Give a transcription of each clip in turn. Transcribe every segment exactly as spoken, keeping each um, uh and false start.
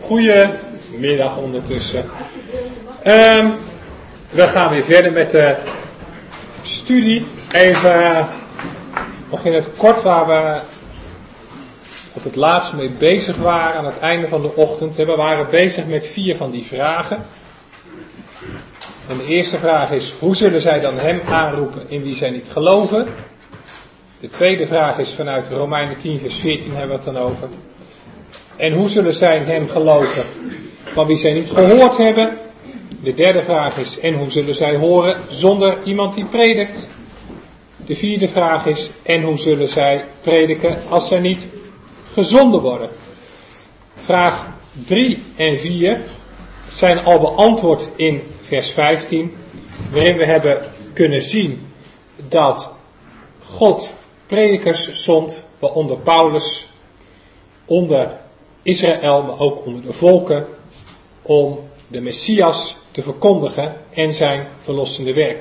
Goedemiddag ondertussen. Um, we gaan weer verder met de studie. Even uh, nog in het kort waar we op het laatst mee bezig waren aan het einde van de ochtend. We waren bezig met vier van die vragen. En de eerste vraag is, hoe zullen zij dan hem aanroepen in wie zij niet geloven? De tweede vraag is vanuit Romeinen tien vers veertien hebben we het dan over. En hoe zullen zij hem geloven van wie zij niet gehoord hebben? De derde vraag is, en hoe zullen zij horen zonder iemand die predikt? De vierde vraag is, en hoe zullen zij prediken als zij niet gezonden worden? Vraag drie en vier zijn al beantwoord in vers vijftien, waarin we hebben kunnen zien dat God predikers zond, waaronder Paulus, onder Israël, maar ook onder de volken, om de Messias te verkondigen en zijn verlossende werk.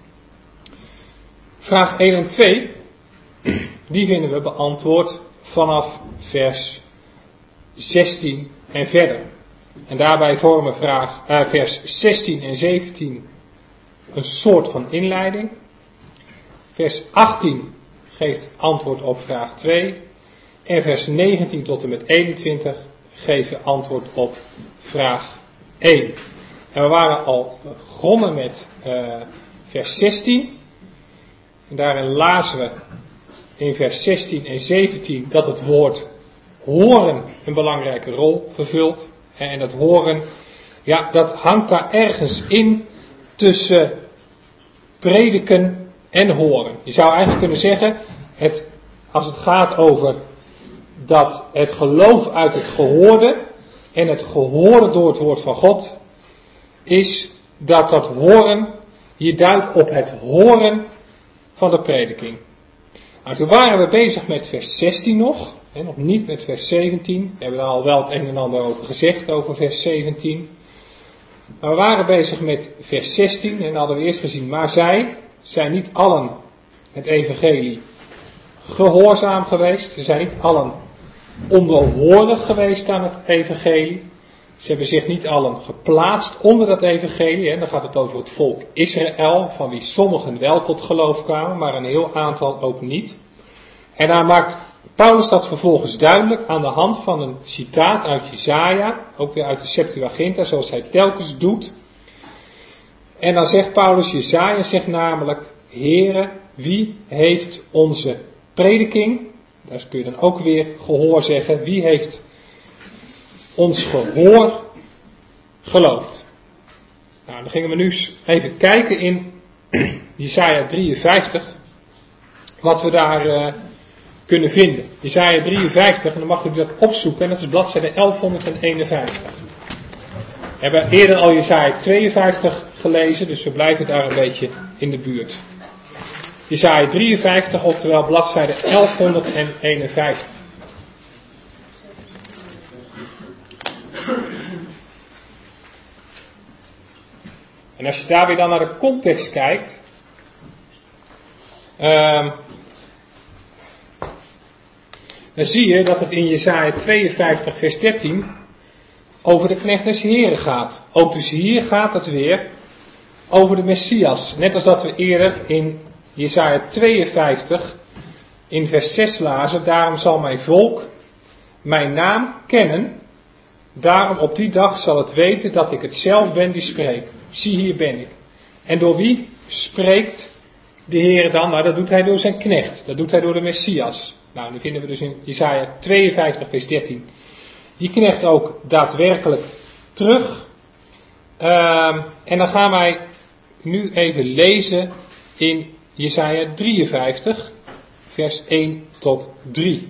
Vraag één en twee, die vinden we beantwoord vanaf vers zestien en verder. En daarbij vormen vraag, uh, vers zestien en zeventien een soort van inleiding. Vers achttien geeft antwoord op vraag twee. En vers negentien tot en met eenentwintig geven antwoord op vraag één. En we waren al begonnen met uh, vers zestien. En daarin lazen we in vers zestien en zeventien dat het woord horen een belangrijke rol vervult. En dat horen, ja, dat hangt daar ergens in tussen prediken en horen. Je zou eigenlijk kunnen zeggen, het, als het gaat over dat het geloof uit het gehoorde en het gehoorde door het woord van God, is dat dat horen hier duidt op het horen van de prediking. Nou, toen waren we bezig met vers zestien nog, hè, nog niet met vers zeventien. We hebben daar al wel het een en ander over gezegd, over vers zeventien. Maar we waren bezig met vers zestien en dan hadden we eerst gezien, maar zij zijn niet allen het evangelie gehoorzaam geweest. Ze zijn niet allen onderhorig geweest aan het evangelie. Ze hebben zich niet allen geplaatst onder dat evangelie. Hè. Dan gaat het over het volk Israël, van wie sommigen wel tot geloof kwamen, maar een heel aantal ook niet. En daar maakt Paulus dat vervolgens duidelijk aan de hand van een citaat uit Jesaja, ook weer uit de Septuaginta, zoals hij telkens doet. En dan zegt Paulus, Jesaja zegt namelijk, Heere, wie heeft onze prediking, daar kun je dan ook weer gehoor zeggen, wie heeft ons gehoor geloofd? Nou, dan gingen we nu even kijken in Jesaja drieënvijftig, wat we daar uh, kunnen vinden. Jesaja drieënvijftig, en dan mag u dat opzoeken, en dat is bladzijde elfhonderdeenenvijftig. We hebben eerder al Jesaja tweeënvijftig gelezen, dus we blijven daar een beetje in de buurt. Jesaja drieënvijftig, oftewel bladzijde elfhonderdeenenvijftig. En als je daar weer dan naar de context kijkt, um, dan zie je dat het in Jesaja tweeënvijftig vers dertien over de knecht des Heren gaat. Ook dus hier gaat het weer over de Messias. Net als dat we eerder in Jesaja tweeënvijftig in vers zes lazen, daarom zal mijn volk mijn naam kennen, daarom op die dag zal het weten dat ik het zelf ben die spreekt. Zie, hier ben ik. En door wie spreekt de Heer dan? Nou, dat doet hij door zijn knecht. Dat doet hij door de Messias. Nou, dat vinden we dus in Jesaja tweeënvijftig vers dertien. Die knecht ook daadwerkelijk terug. Um, en dan gaan wij nu even lezen in Jesaja drieënvijftig vers één tot drie.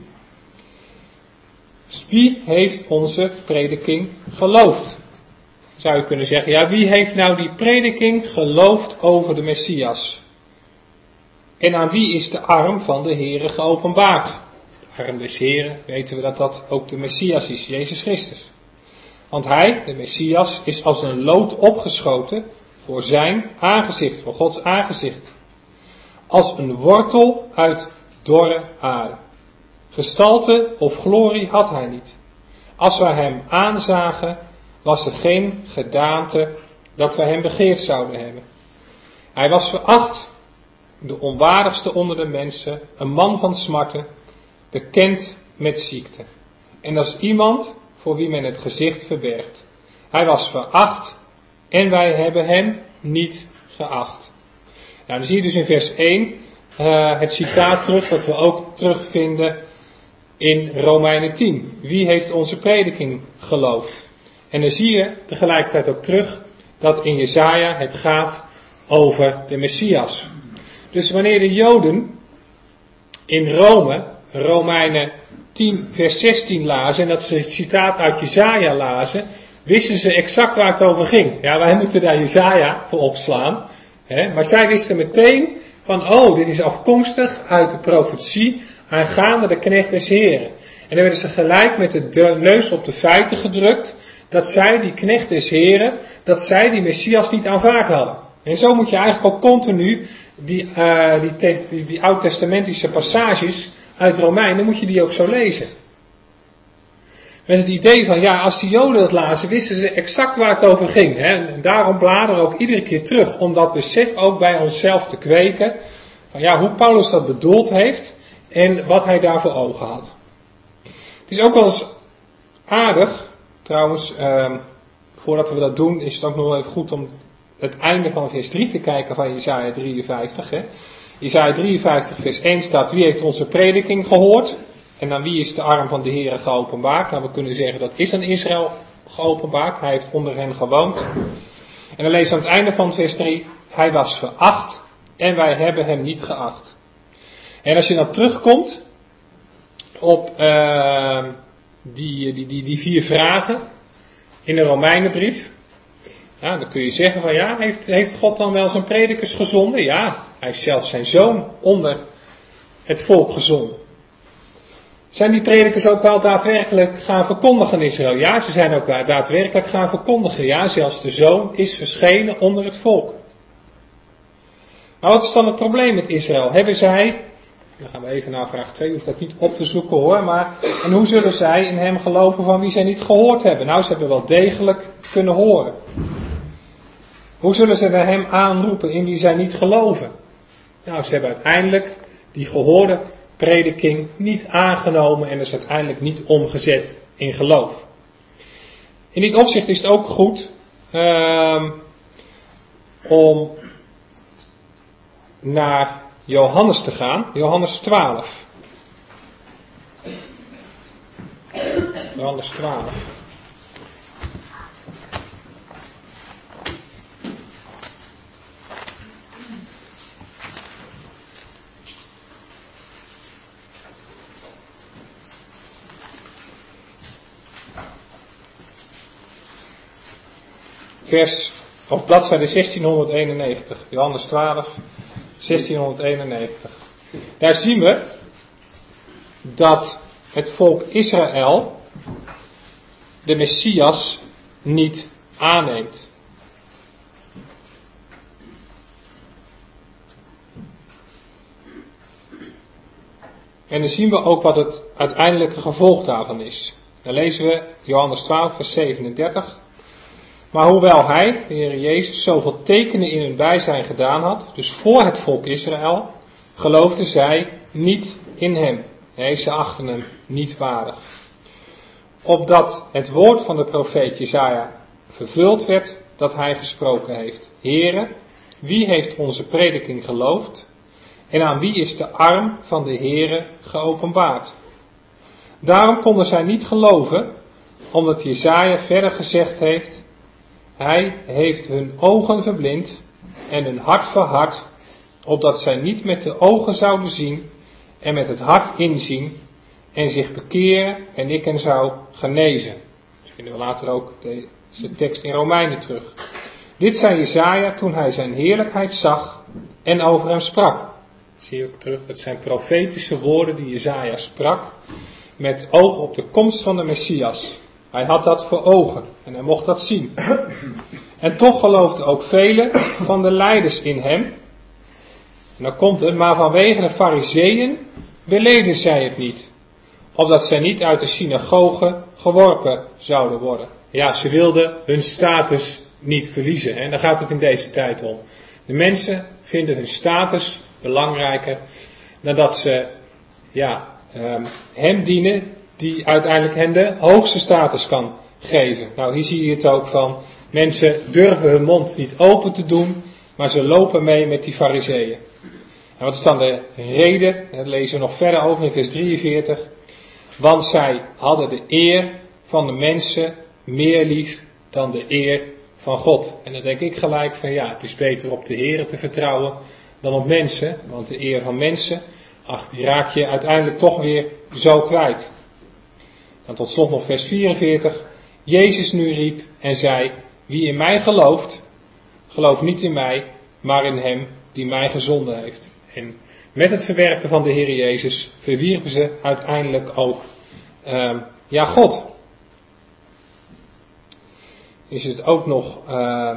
Wie heeft onze prediking geloofd? Zou je kunnen zeggen, ja, wie heeft nou die prediking geloofd over de Messias? En aan wie is de arm van de Heere geopenbaard? De arm des Heeren, weten we dat dat ook de Messias is, Jezus Christus. Want hij, de Messias, is als een lood opgeschoten voor zijn aangezicht, voor Gods aangezicht. Als een wortel uit dorre aarde. Gestalte of glorie had hij niet. Als wij hem aanzagen, was er geen gedaante dat wij hem begeerd zouden hebben. Hij was veracht, de onwaardigste onder de mensen, een man van smarten, bekend met ziekte. En dat is iemand voor wie men het gezicht verbergt. Hij was veracht en wij hebben hem niet geacht. Nou, dan zie je dus in vers één uh, het citaat terug, dat we ook terugvinden in Romeinen tien. Wie heeft onze prediking geloofd? En dan zie je tegelijkertijd ook terug dat in Jesaja het gaat over de Messias. Dus wanneer de Joden in Rome Romeinen tien vers zestien lazen en dat ze het citaat uit Jesaja lazen, wisten ze exact waar het over ging. Ja, wij moeten daar Jesaja voor opslaan. Hè, maar zij wisten meteen van, oh, dit is afkomstig uit de profetie aangaande de knecht des Heren. En dan werden ze gelijk met de neus op de feiten gedrukt, dat zij, die knecht des Heren, dat zij die Messias niet aanvaard hadden. En zo moet je eigenlijk ook continu die, uh, die, te, die, die oud-testamentische passages uit Romeinen, moet je die ook zo lezen. Met het idee van, ja, als die Joden dat lazen, wisten ze exact waar het over ging. Hè? En daarom bladeren we ook iedere keer terug, om dat besef ook bij onszelf te kweken, van ja, hoe Paulus dat bedoeld heeft en wat hij daar voor ogen had. Het is ook wel eens aardig, trouwens, uh, voordat we dat doen, is het ook nog wel even goed om het einde van vers drie te kijken van Jesaja drieënvijftig. Hè? Jesaja drieënvijftig vers één staat, wie heeft onze prediking gehoord? En aan wie is de arm van de Heere geopenbaard? Nou, we kunnen zeggen, dat is aan Israël geopenbaard. Hij heeft onder hen gewoond. En dan lezen we aan het einde van vers drie, hij was veracht en wij hebben hem niet geacht. En als je dan terugkomt op uh, die, die, die, die vier vragen in de Romeinenbrief, ja, dan kun je zeggen van ja, heeft, heeft God dan wel zijn predikers gezonden? Ja, hij heeft zelfs zijn zoon onder het volk gezonden. Zijn die predikers ook wel daadwerkelijk gaan verkondigen in Israël? Ja, ze zijn ook daadwerkelijk gaan verkondigen. Ja, zelfs de zoon is verschenen onder het volk. Maar wat is dan het probleem met Israël? Hebben zij, dan gaan we even naar vraag twee, hoeft dat niet op te zoeken hoor, maar en hoe zullen zij in hem geloven van wie zij niet gehoord hebben? Nou, ze hebben wel degelijk kunnen horen. Hoe zullen ze naar hem aanroepen in wie zij niet geloven? Nou, ze hebben uiteindelijk die gehoorde prediking niet aangenomen en is uiteindelijk niet omgezet in geloof. In dit opzicht is het ook goed uh, om naar Johannes te gaan, Johannes twaalf. Johannes twaalf. Vers, of bladzijde zestienhonderdeenennegentig, Johannes twaalf, zestienhonderdeenennegentig. Daar zien we dat het volk Israël de Messias niet aanneemt. En dan zien we ook wat het uiteindelijke gevolg daarvan is. Dan lezen we Johannes twaalf, vers zevenendertig. Maar hoewel hij, de Heer Jezus, zoveel tekenen in hun bijzijn gedaan had, dus voor het volk Israël, geloofden zij niet in hem. Nee, ze achten hem niet waardig. Opdat het woord van de profeet Jesaja vervuld werd, dat hij gesproken heeft. Heere, wie heeft onze prediking geloofd? En aan wie is de arm van de Heere geopenbaard? Daarom konden zij niet geloven, omdat Jesaja verder gezegd heeft, hij heeft hun ogen verblind en hun hart verhard, opdat zij niet met de ogen zouden zien en met het hart inzien en zich bekeren en ik hen zou genezen. Dat vinden we later ook deze tekst in Romeinen terug. Dit zei Jesaja toen hij zijn heerlijkheid zag en over hem sprak. Dat zie je ook terug, dat zijn profetische woorden die Jesaja sprak met oog op de komst van de Messias. Hij had dat voor ogen en hij mocht dat zien. En toch geloofden ook velen van de leiders in hem. En dan komt het, maar vanwege de Farizeeën beleden zij het niet. opdat zij niet uit de synagoge geworpen zouden worden. Ja, ze wilden hun status niet verliezen. En daar gaat het in deze tijd om. De mensen vinden hun status belangrijker dan dat ze ja, um, hem dienen die uiteindelijk hen de hoogste status kan geven. Nou, hier zie je het ook van. Mensen durven hun mond niet open te doen, maar ze lopen mee met die fariseeën. En wat is dan de reden? Dat lezen we nog verder over in vers drieënveertig. Want zij hadden de eer van de mensen meer lief dan de eer van God. En dan denk ik gelijk van ja, het is beter op de Heere te vertrouwen dan op mensen. Want de eer van mensen, ach, die raak je uiteindelijk toch weer zo kwijt. En tot slot nog vers vierenveertig. Jezus nu riep en zei, wie in mij gelooft, gelooft niet in mij, maar in hem die mij gezonden heeft. En met het verwerpen van de Heer Jezus verwierpen ze uiteindelijk ook uh, ja, God. Is het ook nog uh,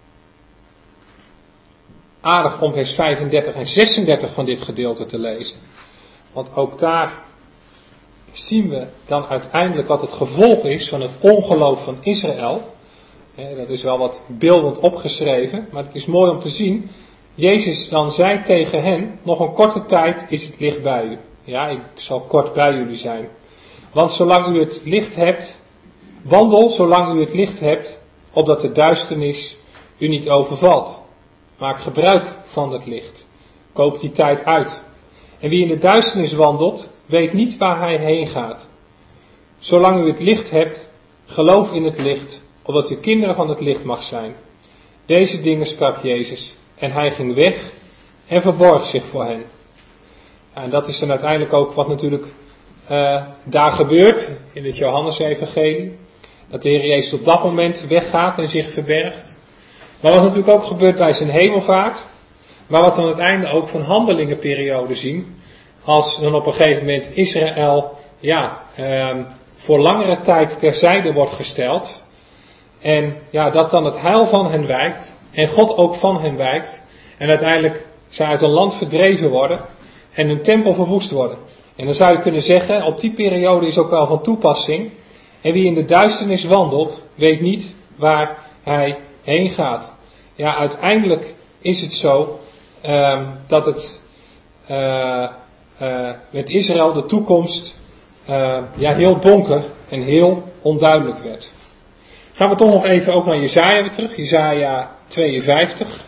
aardig om vers vijfendertig en zesendertig van dit gedeelte te lezen. Want ook daar zien we dan uiteindelijk wat het gevolg is van het ongeloof van Israël. Dat is wel wat beeldend opgeschreven, maar het is mooi om te zien. Jezus dan zei tegen hen, nog een korte tijd is het licht bij u. Ja, ik zal kort bij jullie zijn. Want zolang u het licht hebt, wandel zolang u het licht hebt, opdat de duisternis u niet overvalt. Maak gebruik van het licht. Koop die tijd uit. En wie in de duisternis wandelt, weet niet waar hij heen gaat. Zolang u het licht hebt, geloof in het licht, opdat u kinderen van het licht mag zijn. Deze dingen sprak Jezus. En hij ging weg en verborg zich voor hen. En dat is dan uiteindelijk ook wat natuurlijk uh, daar gebeurt in het Johannes-evangelie. Dat de Heer Jezus op dat moment weggaat en zich verbergt. Maar wat natuurlijk ook gebeurt bij zijn hemelvaart. Maar wat we aan het einde ook van handelingenperiode zien. Als dan op een gegeven moment Israël ja, um, voor langere tijd terzijde wordt gesteld. En ja, dat dan het heil van hen wijkt. En God ook van hen wijkt. En uiteindelijk zij uit een land verdreven worden. En hun tempel verwoest worden. En dan zou je kunnen zeggen, op die periode is ook wel van toepassing. En wie in de duisternis wandelt, weet niet waar hij heen gaat. Ja, uiteindelijk is het zo uh, dat het uh, uh, met Israël de toekomst uh, ja, heel donker en heel onduidelijk werd. Gaan we toch nog even ook naar Jesaja weer terug. Jesaja tweeënvijftig.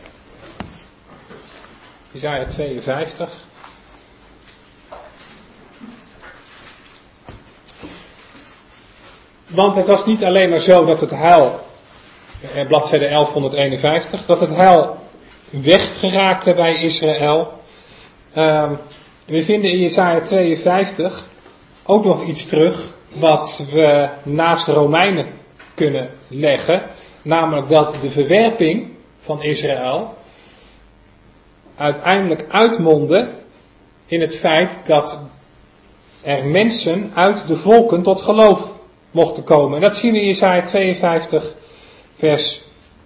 Jesaja tweeënvijftig. Want het was niet alleen maar zo dat het heil, bladzijde elfhonderdeenenvijftig, dat het heil weggeraakte bij Israël. Um, we vinden in Jesaja tweeënvijftig ook nog iets terug wat we naast de Romeinen kunnen leggen. Namelijk dat de verwerping van Israël uiteindelijk uitmondde in het feit dat er mensen uit de volken tot geloof mochten komen. En dat zien we in Jesaja tweeënvijftig vers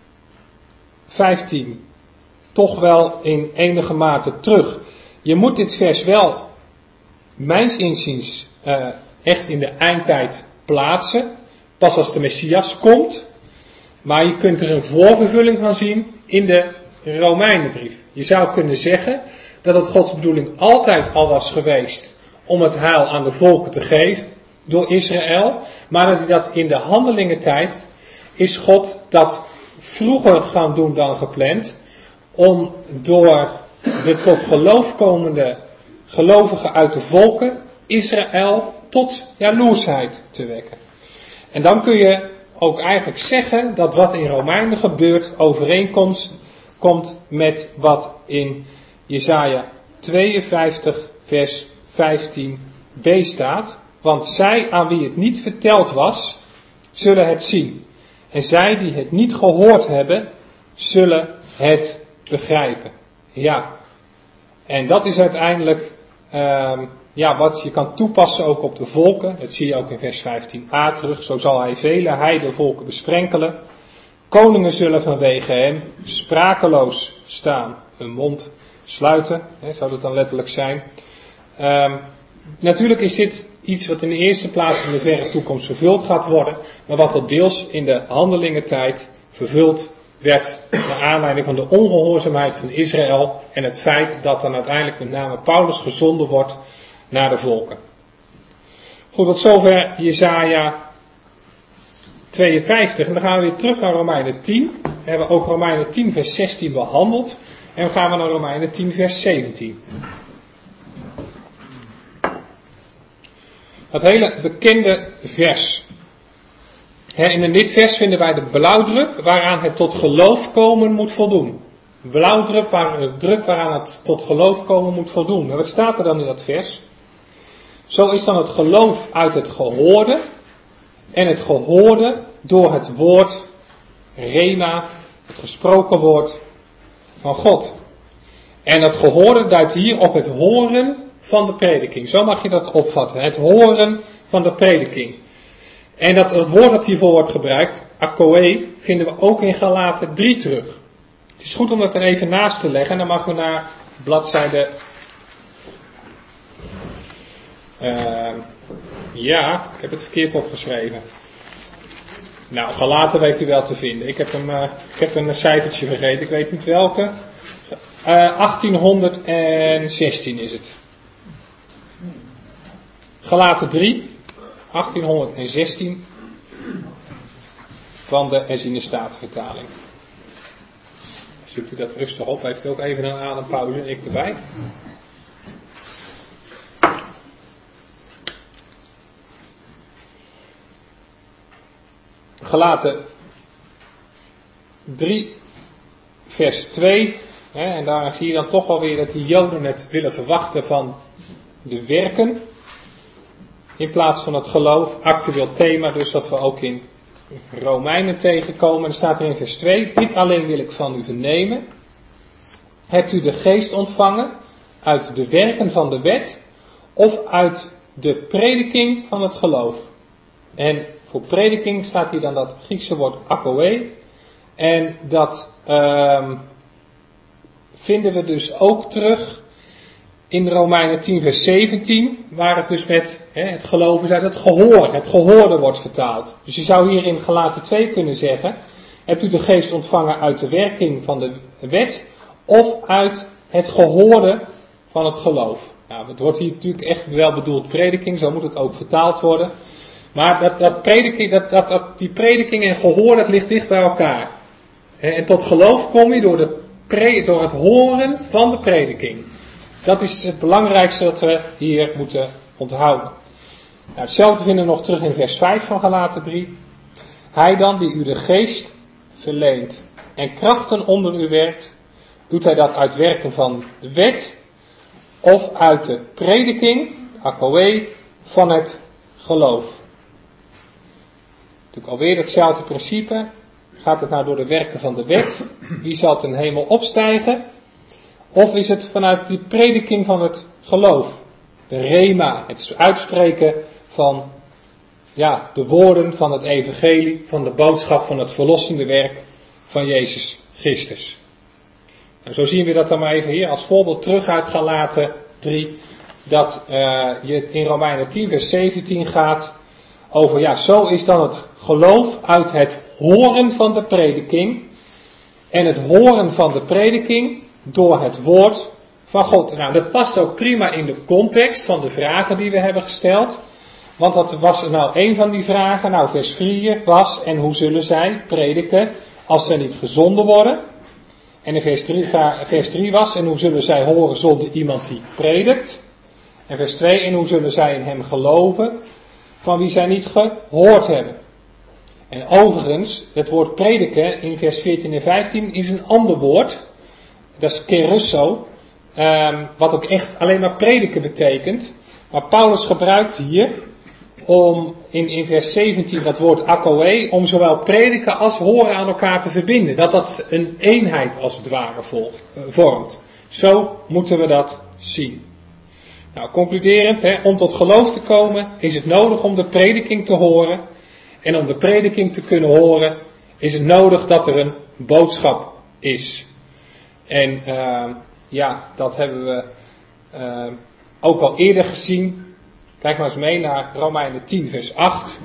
vijftien toch wel in enige mate terug. Je moet dit vers wel, mijns inziens, uh, echt in de eindtijd plaatsen. Pas als de Messias komt. Maar je kunt er een voorvervulling van zien in de Romeinenbrief. Je zou kunnen zeggen dat het Gods bedoeling altijd al was geweest om het heil aan de volken te geven door Israël. Maar dat hij dat in de handelingentijd is God dat vroeger gaan doen dan gepland. Om door de tot geloof komende gelovigen uit de volken Israël tot jaloersheid te wekken. En dan kun je ook eigenlijk zeggen dat wat in Romeinen gebeurt overeenkomst komt met wat in Jesaja tweeënvijftig vers vijftien b staat. Want zij aan wie het niet verteld was, zullen het zien. En zij die het niet gehoord hebben, zullen het begrijpen. Ja. En dat is uiteindelijk uh, ja, wat je kan toepassen ook op de volken. Dat zie je ook in vers vijftien a terug. Zo zal hij vele heidenvolken besprenkelen. Koningen zullen vanwege hem sprakeloos staan, hun mond sluiten. Hè, zou dat dan letterlijk zijn. Uh, natuurlijk is dit iets wat in de eerste plaats in de verre toekomst vervuld gaat worden, maar wat al deels in de handelingentijd vervuld werd naar aanleiding van de ongehoorzaamheid van Israël en het feit dat dan uiteindelijk met name Paulus gezonden wordt naar de volken. Goed, tot zover Jesaja tweeënvijftig. En dan gaan we weer terug naar Romeinen tien. We hebben ook Romeinen tien vers zestien behandeld. En dan gaan we naar Romeinen tien vers zeventien. Dat hele bekende vers. En in dit vers vinden wij de blauwdruk waaraan het tot geloof komen moet voldoen. Blauwdruk waar, druk waaraan het tot geloof komen moet voldoen. En wat staat er dan in dat vers? Zo is dan het geloof uit het gehoorde en het gehoorde door het woord rema, het gesproken woord van God. En dat gehoorde duidt hier op het horen van de prediking. Zo mag je dat opvatten. Het horen van de prediking. En dat het woord dat hiervoor wordt gebruikt, akoe, vinden we ook in Galaten drie terug. Het is goed om dat er even naast te leggen. En dan mag u naar bladzijde... Uh, ja, ik heb het verkeerd opgeschreven. Nou, Galaten weet u wel te vinden. Ik heb, hem, uh, ik heb een cijfertje vergeten, ik weet niet welke. Uh, achttienhonderdzestien is het. Galaten drie, achttienhonderdzestien van de herziene statenvertaling. Zoekt u dat rustig op, heeft u ook even een adempauze en ik erbij. Galaten drie vers twee. Hè, en daar zie je dan toch alweer dat die Joden het willen verwachten van de werken. In plaats van het geloof. Actueel thema dus dat we ook in Romeinen tegenkomen. En er staat er in vers twee. Dit alleen wil ik van u vernemen. Hebt u de geest ontvangen uit de werken van de wet of uit de prediking van het geloof? En voor prediking staat hier dan dat Griekse woord akoe. En dat um, vinden we dus ook terug in Romeinen tien vers zeventien. Waar het dus met he, het geloof is uit het gehoor. Het gehoorde wordt vertaald. Dus je zou hier in Galaten twee kunnen zeggen. Hebt u de geest ontvangen uit de werking van de wet of uit het gehoorde van het geloof? Nou, het wordt hier natuurlijk echt wel bedoeld prediking. Zo moet het ook vertaald worden. Maar dat, dat prediking, dat, dat, dat, die prediking en gehoor, dat ligt dicht bij elkaar. En, en tot geloof kom je door, de pre, door het horen van de prediking. Dat is het belangrijkste dat we hier moeten onthouden. Nou, hetzelfde vinden we nog terug in vers vijf van Galaten drie. Hij dan die u de geest verleent en krachten onder u werkt, doet hij dat uit werken van de wet of uit de prediking, akoe, van het geloof. Natuurlijk alweer hetzelfde principe. Gaat het nou door de werken van de wet? Wie zal ten hemel opstijgen? Of is het vanuit de prediking van het geloof? De rema, het uitspreken van ja, de woorden van het evangelie, van de boodschap van het verlossende werk van Jezus Christus. En zo zien we dat dan maar even hier als voorbeeld terug uit Galaten drie. Dat uh, je in Romeinen tien vers zeventien gaat over, ja, zo is dan het geloof uit het horen van de prediking. En het horen van de prediking door het woord van God. Nou, dat past ook prima in de context van de vragen die we hebben gesteld. Want dat was nou een van die vragen. Nou, vers vier was, en hoe zullen zij prediken als zij niet gezonden worden? En in vers drie, vers drie was, en hoe zullen zij horen zonder iemand die predikt? En vers twee, en hoe zullen zij in hem geloven van wie zij niet gehoord hebben? En overigens, het woord prediken in vers veertien en vijftien is een ander woord. Dat is kerusso, um, wat ook echt alleen maar prediken betekent. Maar Paulus gebruikt hier om in, in vers zeventien dat woord akoe, om zowel prediken als horen aan elkaar te verbinden. Dat dat een eenheid als het ware volgt, uh, vormt. Zo moeten we dat zien. Nou, concluderend, hè, om tot geloof te komen is het nodig om de prediking te horen. En om de prediking te kunnen horen is het nodig dat er een boodschap is. En uh, ja, dat hebben we uh, ook al eerder gezien. Kijk maar eens mee naar Romeinen tien vers acht.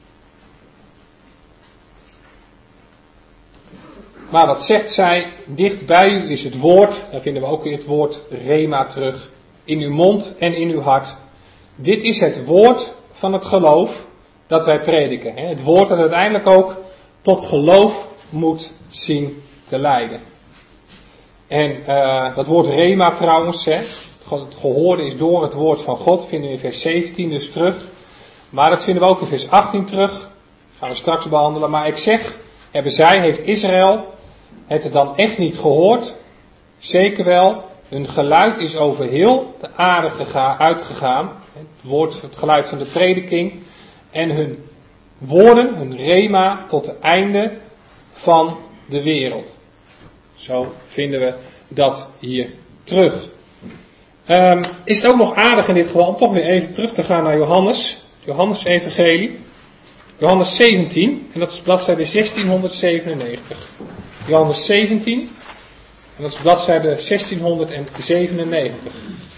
Maar wat zegt zij? Dicht bij u is het woord, daar vinden we ook weer het woord rema terug, in uw mond en in uw hart. Dit is het woord van het geloof dat wij prediken. Het woord dat uiteindelijk ook tot geloof moet zien te leiden. En uh, dat woord rema trouwens, hè, het gehoorde is door het woord van God, vinden we in vers zeventien dus terug. Maar dat vinden we ook in vers achttien terug. Dat gaan we straks behandelen. Maar ik zeg, hebben zij, heeft Israël het dan echt niet gehoord? Zeker wel. Hun geluid is over heel de aarde gega- uitgegaan. Het woord, het geluid van de prediking. En hun woorden, hun rema, tot het einde van de wereld. Zo vinden we dat hier terug. Um, is het ook nog aardig in dit geval om toch weer even terug te gaan naar Johannes. Johannes evangelie. Johannes zeventien. En dat is bladzijde zestienhonderdzevenennegentig. Johannes zeventien. En dat is bladzijde zestienhonderdzevenennegentig.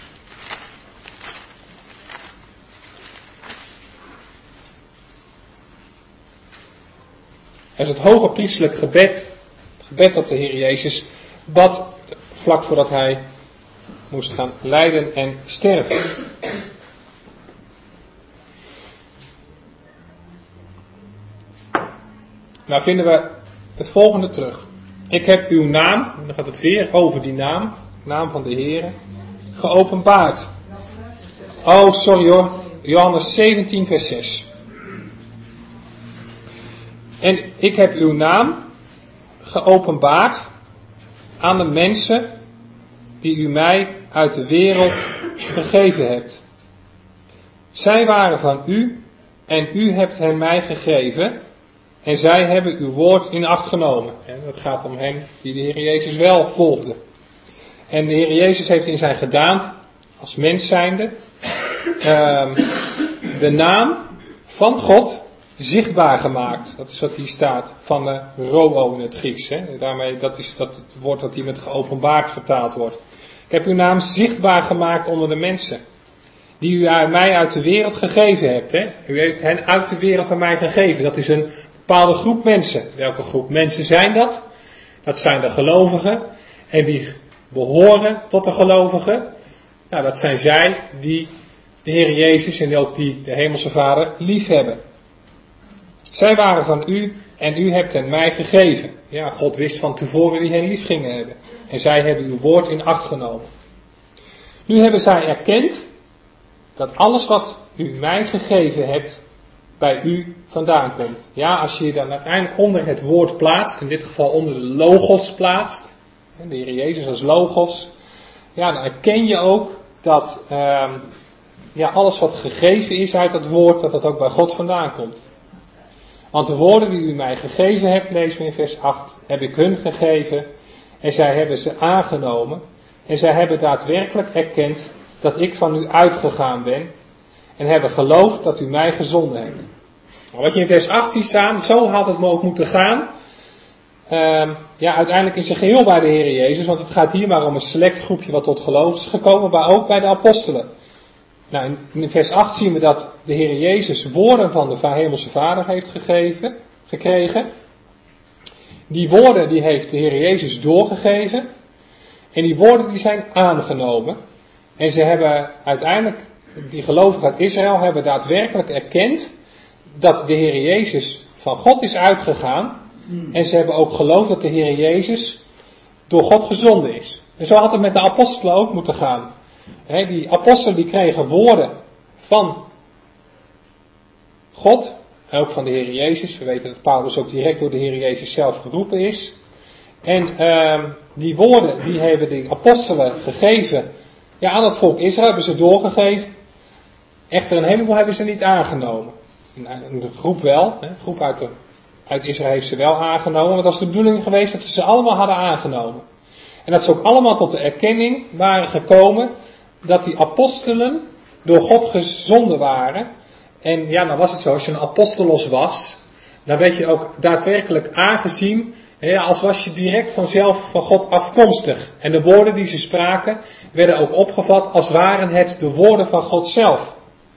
Dat is het hoge priestelijk gebed. Het gebed dat de Heer Jezus bad vlak voordat hij moest gaan lijden en sterven. Nou vinden we het volgende terug. Ik heb uw naam, dan gaat het weer over die naam, naam van de Heer, geopenbaard. Oh, sorry hoor, Johannes zeventien vers zes. En ik heb uw naam geopenbaard aan de mensen die u mij uit de wereld gegeven hebt. Zij waren van u en u hebt hen mij gegeven en zij hebben uw woord in acht genomen. En dat gaat om hen die de Heer Jezus wel volgden. En de Heer Jezus heeft in zijn gedaante, als mens zijnde, uh, de naam van God zichtbaar gemaakt. Dat is wat hier staat, van de roo in het Grieks. Hè. Daarmee, dat is dat het woord dat hier met geopenbaard vertaald wordt. Ik heb uw naam zichtbaar gemaakt onder de mensen, die u mij uit de wereld gegeven hebt. Hè. U heeft hen uit de wereld aan mij gegeven. Dat is een bepaalde groep mensen. Welke groep mensen zijn dat? Dat zijn de gelovigen. En wie behoren tot de gelovigen? Nou, dat zijn zij die de Heer Jezus en ook die de Hemelse Vader lief hebben. Zij waren van u en u hebt hen mij gegeven. Ja, God wist van tevoren wie hen lief gingen hebben. En zij hebben uw woord in acht genomen. Nu hebben zij erkend dat alles wat u mij gegeven hebt bij u vandaan komt. Ja, als je je dan uiteindelijk onder het woord plaatst, in dit geval onder de logos plaatst, de Heer Jezus als logos, ja, dan erken je ook dat uh, ja, alles wat gegeven is uit het woord, dat dat ook bij God vandaan komt. Want de woorden die u mij gegeven hebt, lezen we in vers acht, heb ik hun gegeven en zij hebben ze aangenomen en zij hebben daadwerkelijk erkend dat ik van u uitgegaan ben en hebben geloofd dat u mij gezonden hebt. Wat je in vers acht ziet staan, zo had het ook moeten gaan. Uh, ja, uiteindelijk in zijn geheel bij de Heer Jezus, want het gaat hier maar om een select groepje wat tot geloof is gekomen, maar ook bij de apostelen. Nou, in vers acht zien we dat de Heer Jezus woorden van de Hemelse Vader heeft gegeven, gekregen. Die woorden die heeft de Heer Jezus doorgegeven. En die woorden die zijn aangenomen. En ze hebben uiteindelijk, die gelovigen uit Israël hebben daadwerkelijk erkend dat de Heer Jezus van God is uitgegaan. En ze hebben ook geloofd dat de Heer Jezus door God gezonden is. En zo had het met de apostelen ook moeten gaan. He, die apostelen die kregen woorden van God, ook van de Heer Jezus. We weten dat Paulus ook direct door de Heer Jezus zelf geroepen is. En uh, die woorden die hebben die apostelen gegeven, ja, aan het volk Israël hebben ze doorgegeven. Echter een heleboel hebben ze niet aangenomen. Een groep wel, een groep uit, de, uit Israël heeft ze wel aangenomen, want dat was de bedoeling geweest dat ze ze allemaal hadden aangenomen. En dat ze ook allemaal tot de erkenning waren gekomen dat die apostelen door God gezonden waren. En ja, nou was het zo, als je een apostolos was, dan werd je ook daadwerkelijk aangezien, ja, als was je direct vanzelf van God afkomstig. En de woorden die ze spraken, werden ook opgevat als waren het de woorden van God zelf.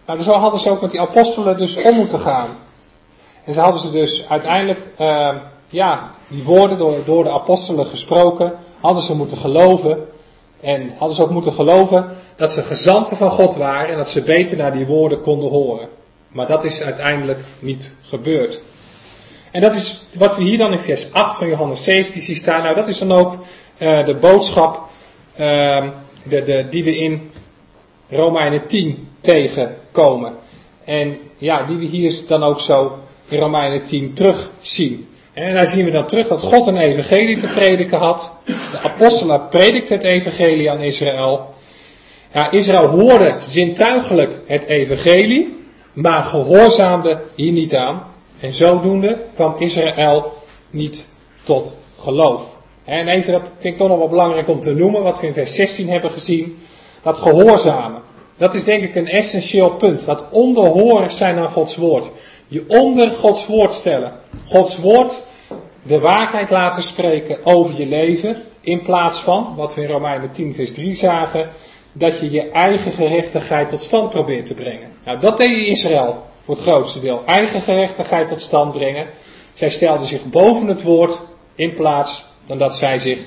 Nou, zo hadden ze ook met die apostelen dus om moeten gaan. En ze hadden ze dus uiteindelijk, uh, ja, die woorden door, door de apostelen gesproken, hadden ze moeten geloven. En hadden ze ook moeten geloven dat ze gezanten van God waren en dat ze beter naar die woorden konden horen. Maar dat is uiteindelijk niet gebeurd. En dat is wat we hier dan in vers acht van Johannes zeventien zien staan. Nou, dat is dan ook uh, de boodschap uh, de, de, die we in Romeinen tien tegenkomen. En ja, die we hier dan ook zo in Romeinen tien terugzien. En daar zien we dan terug dat God een evangelie te prediken had. De apostelen predikten het evangelie aan Israël. Ja, Israël hoorde zintuigelijk het evangelie, maar gehoorzaamde hier niet aan. En zodoende kwam Israël niet tot geloof. En even, dat vind ik toch nog wel belangrijk om te noemen, wat we in vers zestien hebben gezien. Dat gehoorzamen. Dat is denk ik een essentieel punt. Dat onderhorig zijn aan Gods woord. Je onder Gods woord stellen. Gods woord de waarheid laten spreken over je leven. In plaats van, wat we in Romeinen tien vers drie zagen, dat je je eigen gerechtigheid tot stand probeert te brengen. Nou, dat deed Israël voor het grootste deel. Eigen gerechtigheid tot stand brengen. Zij stelden zich boven het woord in plaats dan dat zij zich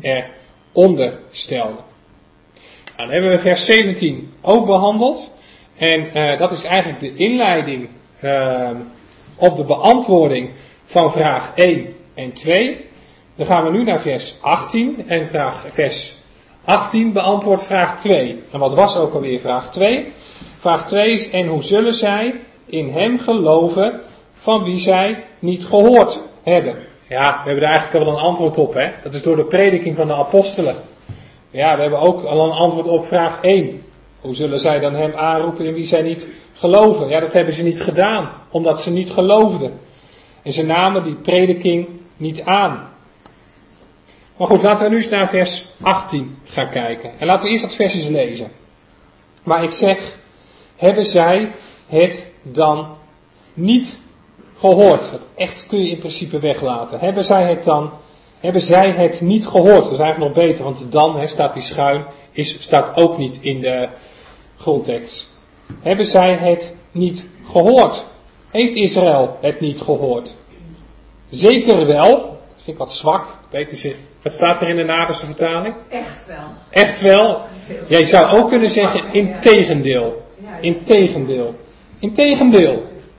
eronder stelden. Nou, dan hebben we vers zeventien ook behandeld. En uh, dat is eigenlijk de inleiding uh, op de beantwoording van vraag één en twee. Dan gaan we nu naar vers achttien. En vraag, vers achttien beantwoordt vraag twee. En wat was ook alweer vraag twee? Vraag twee is: en hoe zullen zij in hem geloven van wie zij niet gehoord hebben? Ja, we hebben er eigenlijk al een antwoord op, hè. Dat is door de prediking van de apostelen. Ja, we hebben ook al een antwoord op vraag één. Hoe zullen zij dan hem aanroepen in wie zij niet geloven? Ja, dat hebben ze niet gedaan, omdat ze niet geloofden. En ze namen die prediking niet aan. Maar goed, laten we nu eens naar vers achttien gaan kijken. En laten we eerst dat vers eens lezen. Maar ik zeg, hebben zij het dan niet gehoord? Dat echt kun je in principe weglaten. Hebben zij het dan, hebben zij het niet gehoord? Dat is eigenlijk nog beter, want dan, hè, staat die schuin, is, staat ook niet in de grondtekst. Hebben zij het niet gehoord? Heeft Israël het niet gehoord? Zeker wel. Dat vind ik wat zwak. Beter zeg, wat staat er in de Naderse vertaling? Echt wel. Echt wel. Ja, je zou ook kunnen zeggen integendeel. Integendeel. Integendeel.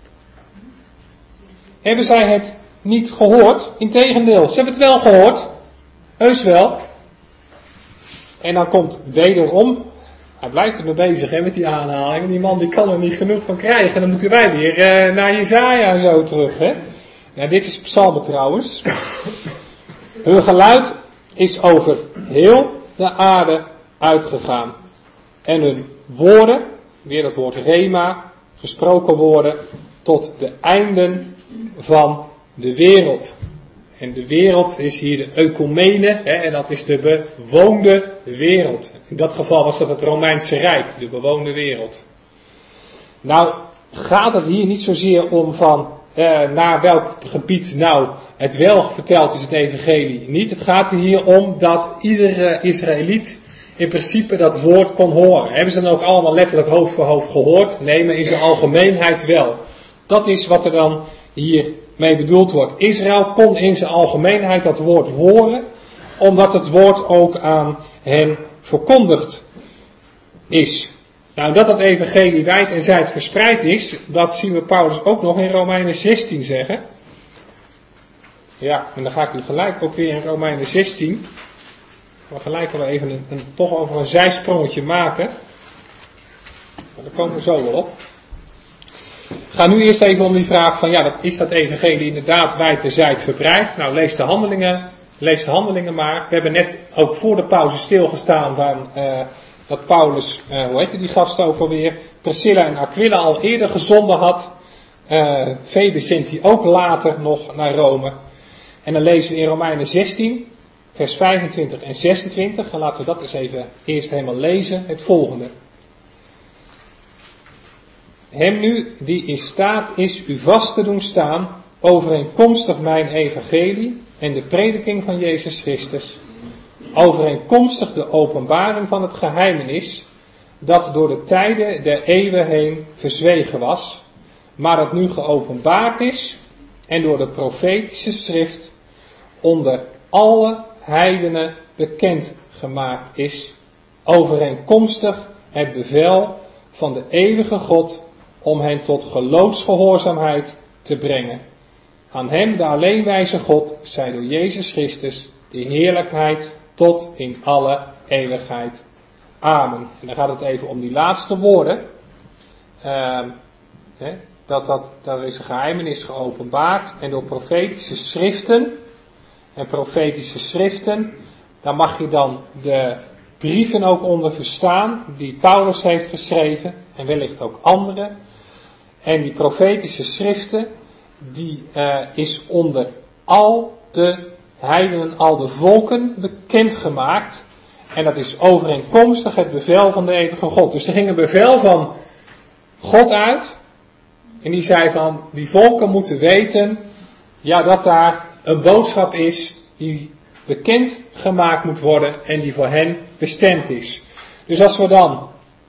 Hebben zij het niet gehoord? Integendeel. Ze hebben het wel gehoord. Heus wel. En dan komt wederom. Hij blijft er mee bezig, hè, met die aanhaling. Die man die kan er niet genoeg van krijgen. Dan moeten wij weer uh, naar Jesaja en zo terug. Hè? Nou, dit is psalmen trouwens. Hun geluid is over heel de aarde uitgegaan. En hun woorden, weer dat woord rema, gesproken woorden, tot de einden van de wereld. En de wereld is hier de eukomene, hè, en dat is de bewoonde wereld. In dat geval was dat het Romeinse Rijk, de bewoonde wereld. Nou, gaat het hier niet zozeer om van uh, naar welk gebied nou het wel verteld is, het evangelie niet. Het gaat er hier om dat iedere Israëliet in principe dat woord kon horen. Hebben ze dan ook allemaal letterlijk hoofd voor hoofd gehoord? Nee, maar in zijn algemeenheid wel. Dat is wat er dan hier mee bedoeld wordt. Israël kon in zijn algemeenheid dat woord horen, omdat het woord ook aan hen verkondigd is. Nou, dat dat evangelie wijd en zijd verspreid is, dat zien we Paulus ook nog in Romeinen zestien zeggen. Ja, en dan ga ik u gelijk ook weer in Romeinen zestien. We gelijk wel even een, een, toch over een zijsprongetje maken. Maar daar komen we zo wel op. Ik ga nu eerst even om die vraag van, ja, dat, is dat evangelie inderdaad wijd en zijd verbreid? Nou, lees de handelingen, lees de handelingen maar. We hebben net ook voor de pauze stilgestaan van uh, dat Paulus, uh, hoe heette die gasten ook alweer, Priscilla en Aquila al eerder gezonden had. Uh, Febe zendt hij ook later nog naar Rome. En dan lezen we in Romeinen zestien, vers vijfentwintig en zesentwintig. En laten we dat eens even eerst helemaal lezen, het volgende. Hem nu die in staat is u vast te doen staan overeenkomstig mijn evangelie en de prediking van Jezus Christus, overeenkomstig de openbaring van het geheimenis, dat door de tijden der eeuwen heen verzwegen was, maar dat nu geopenbaard is en door de profetische schrift onder alle heidenen bekend gemaakt is, overeenkomstig het bevel van de eeuwige God om hen tot geloofsgehoorzaamheid te brengen. Aan hem, de alleenwijze God, zij door Jezus Christus de heerlijkheid tot in alle eeuwigheid. Amen. En dan gaat het even om die laatste woorden. Uh, hè, dat, dat, dat is een geheimenis geopenbaard en door profetische schriften. En profetische schriften, daar mag je dan de brieven ook onder verstaan die Paulus heeft geschreven en wellicht ook anderen. En die profetische schriften, die uh, is onder al de heidenen, al de volken bekendgemaakt. En dat is overeenkomstig het bevel van de eeuwige God. Dus er ging een bevel van God uit. En die zei van, die volken moeten weten, ja, dat daar een boodschap is die bekend gemaakt moet worden en die voor hen bestemd is. Dus als we dan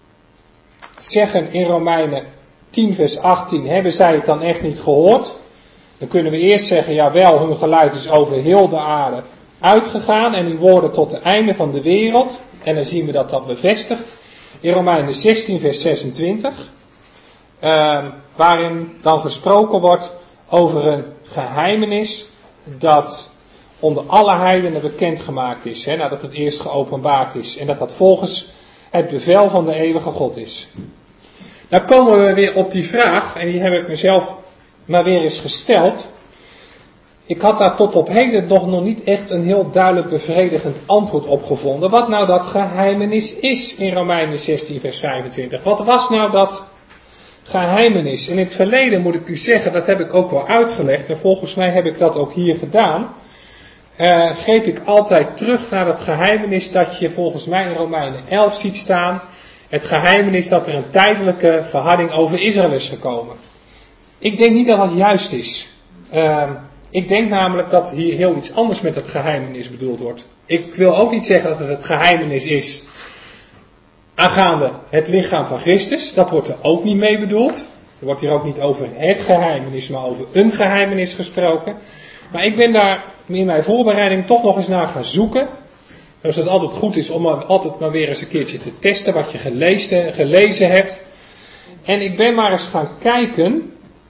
zeggen in Romeinen tien vers achttien, hebben zij het dan echt niet gehoord? Dan kunnen we eerst zeggen, jawel, hun geluid is over heel de aarde uitgegaan en die woorden tot het einde van de wereld. En dan zien we dat dat bevestigt in Romeinen zestien vers zesentwintig. Uh, waarin dan gesproken wordt over een geheimenis dat onder alle heidenen bekendgemaakt is. Hè, nadat het eerst geopenbaard is. En dat dat volgens het bevel van de eeuwige God is. Nou komen we weer op die vraag, en die heb ik mezelf maar weer eens gesteld. Ik had daar tot op heden nog, nog niet echt een heel duidelijk bevredigend antwoord op gevonden. Wat nou dat geheimenis is in Romeinen zestien vers vijfentwintig. Wat was nou dat geheimenis? In het verleden moet ik u zeggen, dat heb ik ook wel uitgelegd. En volgens mij heb ik dat ook hier gedaan. Uh, greep ik altijd terug naar dat geheimenis dat je volgens mij in Romeinen elf ziet staan. Het geheimenis dat er een tijdelijke verharding over Israël is gekomen. Ik denk niet dat dat juist is. Uh, ik denk namelijk dat hier heel iets anders met het geheimenis bedoeld wordt. Ik wil ook niet zeggen dat het het geheimenis is aangaande het lichaam van Christus. Dat wordt er ook niet mee bedoeld. Er wordt hier ook niet over het geheimenis, maar over een geheimenis gesproken. Maar ik ben daar in mijn voorbereiding toch nog eens naar gaan zoeken. Dus het altijd goed is om altijd maar weer eens een keertje te testen wat je gelezen, gelezen hebt. En ik ben maar eens gaan kijken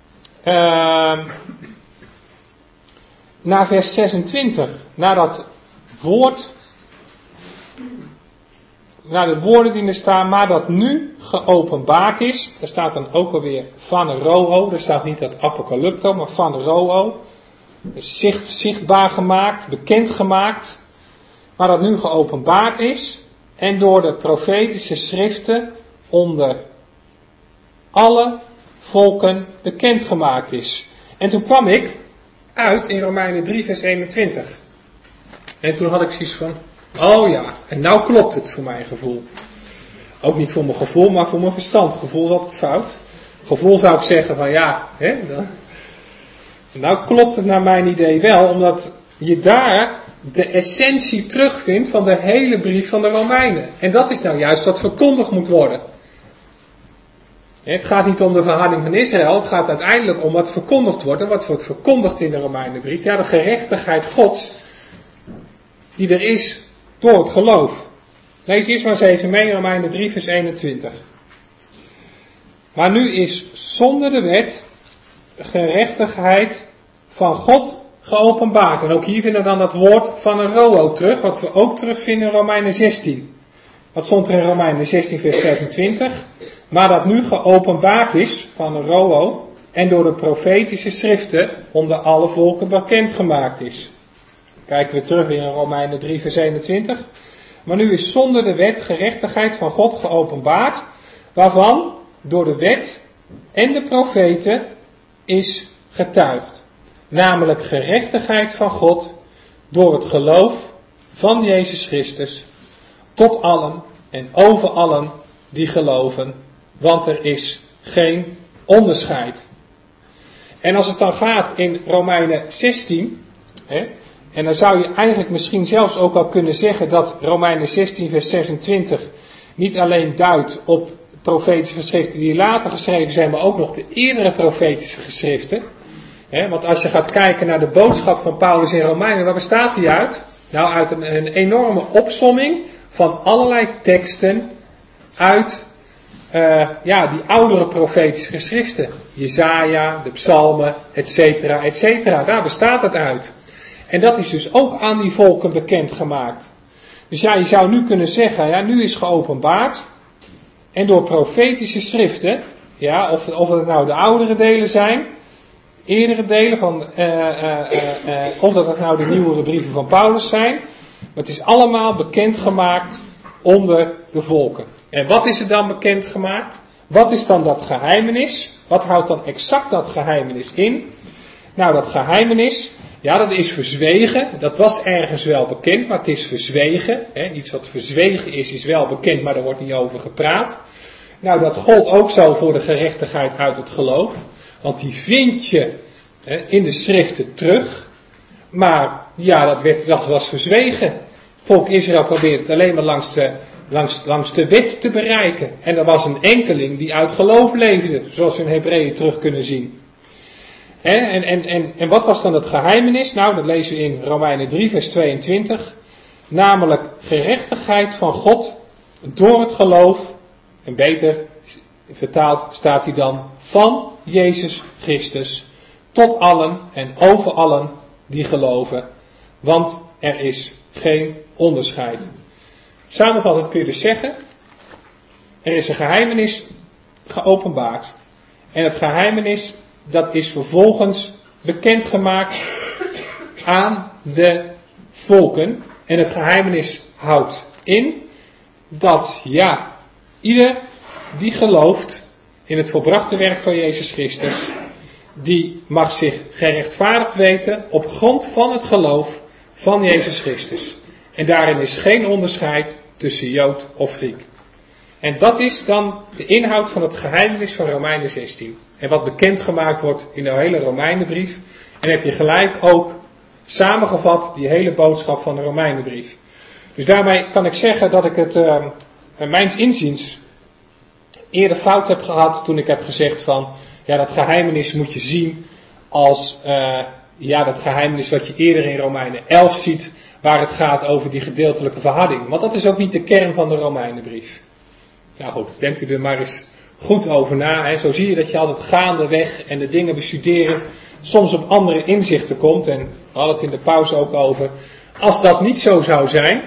uh, naar vers zesentwintig. Naar dat woord, naar de woorden die er staan, maar dat nu geopenbaard is. Daar staat dan ook alweer van roho. Er staat niet dat apocalypto, maar van roho. Zicht, zichtbaar gemaakt, bekend gemaakt. Maar dat nu geopenbaard is. En door de profetische schriften onder alle volken bekend gemaakt is. En toen kwam ik uit in Romeinen drie vers eenentwintig. En toen had ik zoiets van, oh ja, en nou klopt het voor mijn gevoel. Ook niet voor mijn gevoel, maar voor mijn verstand. Gevoel is altijd fout. Gevoel zou ik zeggen van ja, hè, dan, nou klopt het naar mijn idee wel, omdat je daar de essentie terugvindt van de hele brief van de Romeinen. En dat is nou juist wat verkondigd moet worden. Het gaat niet om de verharding van Israël, het gaat uiteindelijk om wat verkondigd wordt. En wat wordt verkondigd in de Romeinenbrief? Ja, de gerechtigheid Gods die er is door het geloof. Lees eerst maar eens even mee, Romeinen drie vers eenentwintig. Maar nu is zonder de wet gerechtigheid van God geopenbaard. En ook hier vinden we dan dat woord van een roho terug, wat we ook terugvinden in Romeinen zestien. Wat stond er in Romeinen zestien vers zesentwintig? Maar dat nu geopenbaard is van een roho en door de profetische schriften onder alle volken bekendgemaakt is. Kijken we terug weer in Romeinen drie vers eenentwintig. Maar nu is zonder de wet gerechtigheid van God geopenbaard, waarvan door de wet en de profeten is getuigd. Namelijk gerechtigheid van God door het geloof van Jezus Christus tot allen en over allen die geloven, want er is geen onderscheid. En als het dan gaat in Romeinen zestien, hè, en dan zou je eigenlijk misschien zelfs ook al kunnen zeggen dat Romeinen zestien vers zesentwintig niet alleen duidt op profetische geschriften die later geschreven zijn, maar ook nog de eerdere profetische geschriften. He, want als je gaat kijken naar de boodschap van Paulus in Romeinen, waar bestaat die uit? Nou, uit een, een enorme opsomming van allerlei teksten uit uh, ja, die oudere profetische geschriften. Jesaja, de psalmen, et cetera, et cetera. Daar bestaat het uit. En dat is dus ook aan die volken bekendgemaakt. Dus ja, je zou nu kunnen zeggen, ja, nu is geopenbaard. En door profetische schriften, ja, of, of het nou de oudere delen zijn, eerdere delen van, uh, uh, uh, uh, of dat het nou de nieuwere brieven van Paulus zijn. Maar het is allemaal bekendgemaakt onder de volken. En wat is er dan bekendgemaakt? Wat is dan dat geheimenis? Wat houdt dan exact dat geheimenis in? Nou, dat geheimenis, ja, dat is verzwegen. Dat was ergens wel bekend, maar het is verzwegen. Hè. Iets wat verzwegen is, is wel bekend, maar er wordt niet over gepraat. Nou, dat gold ook zo voor de gerechtigheid uit het geloof. Want die vind je hè, in de schriften terug. Maar ja, dat werd, was, was verzwegen. Volk Israël probeerde het alleen maar langs de, langs, langs de wet te bereiken. En er was een enkeling die uit geloof leefde, zoals we in Hebreeën terug kunnen zien. He, en, en, en, en wat was dan het geheimenis? Nou, dat lezen we in Romeinen drie vers tweeëntwintig. Namelijk gerechtigheid van God door het geloof. En beter vertaald staat hij dan van Jezus Christus. Tot allen en over allen die geloven. Want er is geen onderscheid. Samenvattend kun je dus zeggen. Er is een geheimenis geopenbaard. En het geheimenis, dat is vervolgens bekendgemaakt aan de volken. En het geheimenis houdt in dat, ja, ieder die gelooft in het volbrachte werk van Jezus Christus, die mag zich gerechtvaardigd weten op grond van het geloof van Jezus Christus. En daarin is geen onderscheid tussen Jood of Griek. En dat is dan de inhoud van het geheimenis van Romeinen zestien. En wat bekendgemaakt wordt in de hele Romeinenbrief. En heb je gelijk ook samengevat die hele boodschap van de Romeinenbrief. Dus daarmee kan ik zeggen dat ik het, uh, mijns inziens, eerder fout heb gehad toen ik heb gezegd van, ja, dat geheimenis moet je zien als, uh, ja, dat geheimenis wat je eerder in Romeinen elf ziet, waar het gaat over die gedeeltelijke verharding. Want dat is ook niet de kern van de Romeinenbrief. Nou goed, denkt u er maar eens goed over na. Hè. Zo zie je dat je altijd gaandeweg en de dingen bestuderen soms op andere inzichten komt. En we hadden het in de pauze ook over. Als dat niet zo zou zijn,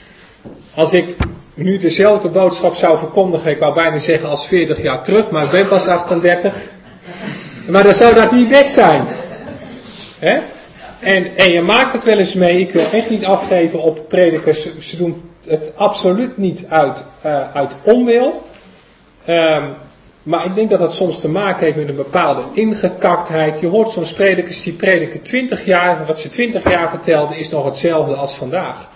als ik nu dezelfde boodschap zou verkondigen, ik wou bijna zeggen als veertig jaar terug, maar ik ben pas achtendertig. Maar dan zou dat niet best zijn. Hè? En, en je maakt het wel eens mee, ik wil echt niet afgeven op predikers, ze doen het absoluut niet uit, uh, uit onwil. Um, maar ik denk dat dat soms te maken heeft met een bepaalde ingekaktheid. Je hoort soms predikers die prediken twintig jaar, wat ze twintig jaar vertelden is nog hetzelfde als vandaag.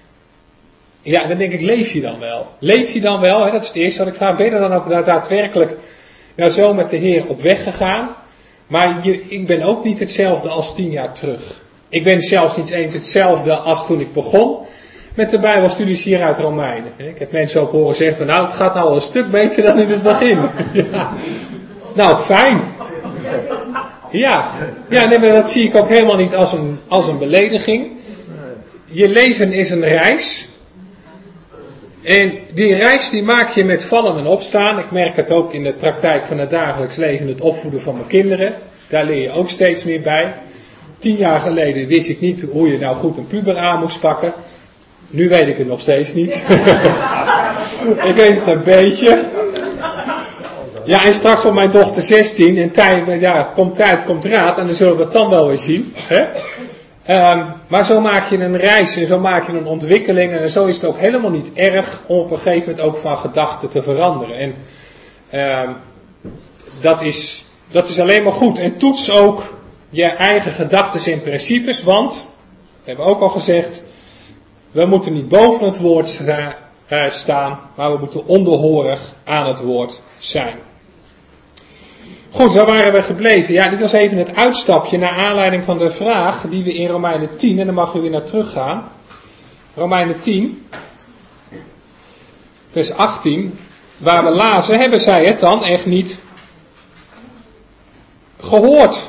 Ja, dan denk ik, leef je dan wel? Leef je dan wel? Hè? Dat is het eerste wat ik vraag. Ben je dan ook daadwerkelijk nou zo met de Heer op weg gegaan? Maar je, ik ben ook niet hetzelfde als tien jaar terug. Ik ben zelfs niet eens hetzelfde als toen ik begon met de Bijbelstudies hier uit Romeinen. Ik heb mensen ook horen zeggen van, nou, het gaat nou een stuk beter dan in het begin. Ja. Nou, fijn. Ja, ja nee, maar dat zie ik ook helemaal niet als een, als een belediging. Je leven is een reis. En die reis die maak je met vallen en opstaan. Ik merk het ook in de praktijk van het dagelijks leven, het opvoeden van mijn kinderen. Daar leer je ook steeds meer bij. Tien jaar geleden wist ik niet hoe je nou goed een puber aan moest pakken. Nu weet ik het nog steeds niet. Ik weet het een beetje. Ja, en straks wordt mijn dochter zestien. En tijd, ja, komt tijd, komt raad. En dan zullen we het dan wel weer zien. Hè? Um, maar zo maak je een reis en zo maak je een ontwikkeling. En zo is het ook helemaal niet erg om op een gegeven moment ook van gedachten te veranderen. En um, dat, is, dat is alleen maar goed. En toets ook je eigen gedachten en principes. Want, we hebben ook al gezegd, we moeten niet boven het woord sta, uh, staan, maar we moeten onderhorig aan het woord zijn. Goed, waar waren we gebleven? Ja, dit was even het uitstapje naar aanleiding van de vraag die we in Romeinen tien, en dan mag u weer naar terug gaan. Romeinen tien. vers achttien, waar we lazen, hebben zij het dan echt niet gehoord.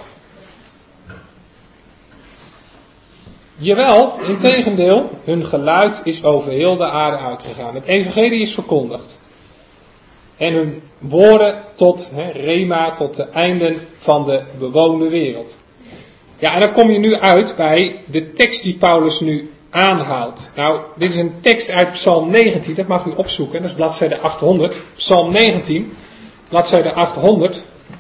Jawel, integendeel, hun geluid is over heel de aarde uitgegaan. Het evangelie is verkondigd. En hun woorden tot, he, rema, tot de einden van de bewoonde wereld. Ja, en dan kom je nu uit bij de tekst die Paulus nu aanhaalt. Nou, dit is een tekst uit Psalm negentien, dat mag u opzoeken. Dat is bladzijde achthonderd. Psalm negentien, bladzijde achthonderd.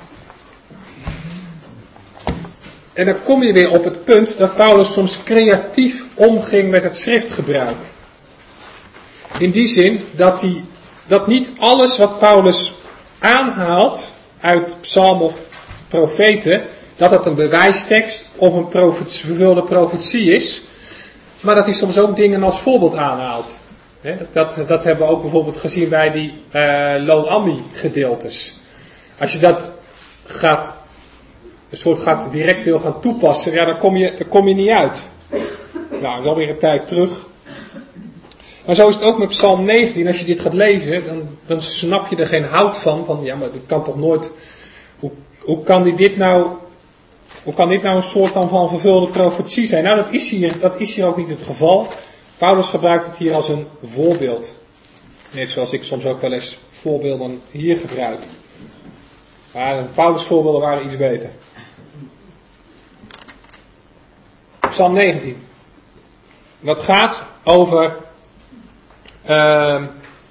En dan kom je weer op het punt dat Paulus soms creatief omging met het schriftgebruik. In die zin dat, hij, dat niet alles wat Paulus aanhaalt uit psalm of profeten, dat dat een bewijstekst of een profet, vervulde profetie is, maar dat hij soms ook dingen als voorbeeld aanhaalt. He, dat, dat, dat hebben we ook bijvoorbeeld gezien bij die uh, Lo-Ammi gedeeltes. Als je dat gaat, een soort gaat direct wil gaan toepassen, ja, dan kom je, dan kom je niet uit. Nou, dat is alweer een tijd terug. Maar zo is het ook met Psalm negentien. Als je dit gaat lezen, dan, dan snap je er geen hout van. Van ja, maar dit kan toch nooit. Hoe, hoe kan die dit nou. Hoe kan dit nou een soort dan van vervulde profetie zijn? Nou, dat is hier, dat is hier ook niet het geval. Paulus gebruikt het hier als een voorbeeld. Net zoals ik soms ook wel eens voorbeelden hier gebruik. Maar Paulus' voorbeelden waren iets beter. Psalm negentien. Dat gaat over. Uh,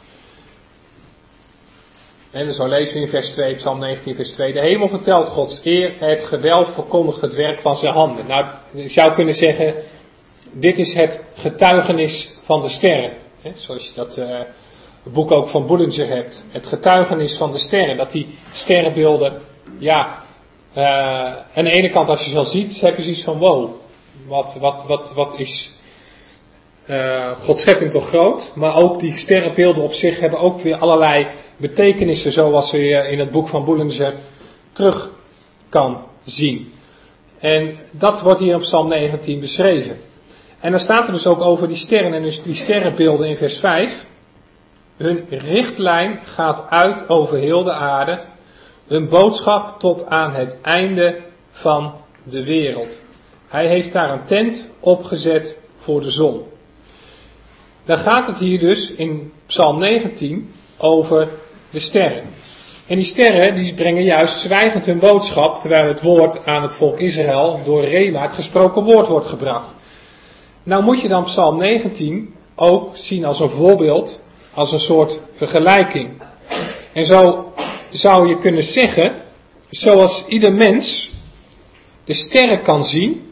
en zo lezen we in vers twee, Psalm negentien, vers twee. De hemel vertelt Gods eer, het gewelf verkondigt het werk van zijn handen. Nou, je zou kunnen zeggen, dit is het getuigenis van de sterren. Hè? Zoals je dat uh, boek ook van Bullinger hebt. Het getuigenis van de sterren. Dat die sterrenbeelden, ja, uh, aan de ene kant als je ze al ziet, heb je zoiets van, wow, wat, wat, wat, wat is uh, Gods schepping toch groot. Maar ook die sterrenbeelden op zich hebben ook weer allerlei betekenissen, zoals we in het boek van Bullinger terug kan zien. En dat wordt hier in Psalm negentien beschreven. En dan staat er dus ook over die sterren en dus die sterrenbeelden in vers vijf. Hun richtlijn gaat uit over heel de aarde. Hun boodschap tot aan het einde van de wereld. Hij heeft daar een tent opgezet voor de zon. Dan gaat het hier dus in Psalm negentien over de sterren. En die sterren die brengen juist zwijgend hun boodschap, terwijl het woord aan het volk Israël door Rema, het gesproken woord, wordt gebracht. Nou moet je dan Psalm negentien ook zien als een voorbeeld, als een soort vergelijking. En zo zou je kunnen zeggen, zoals ieder mens de sterren kan zien,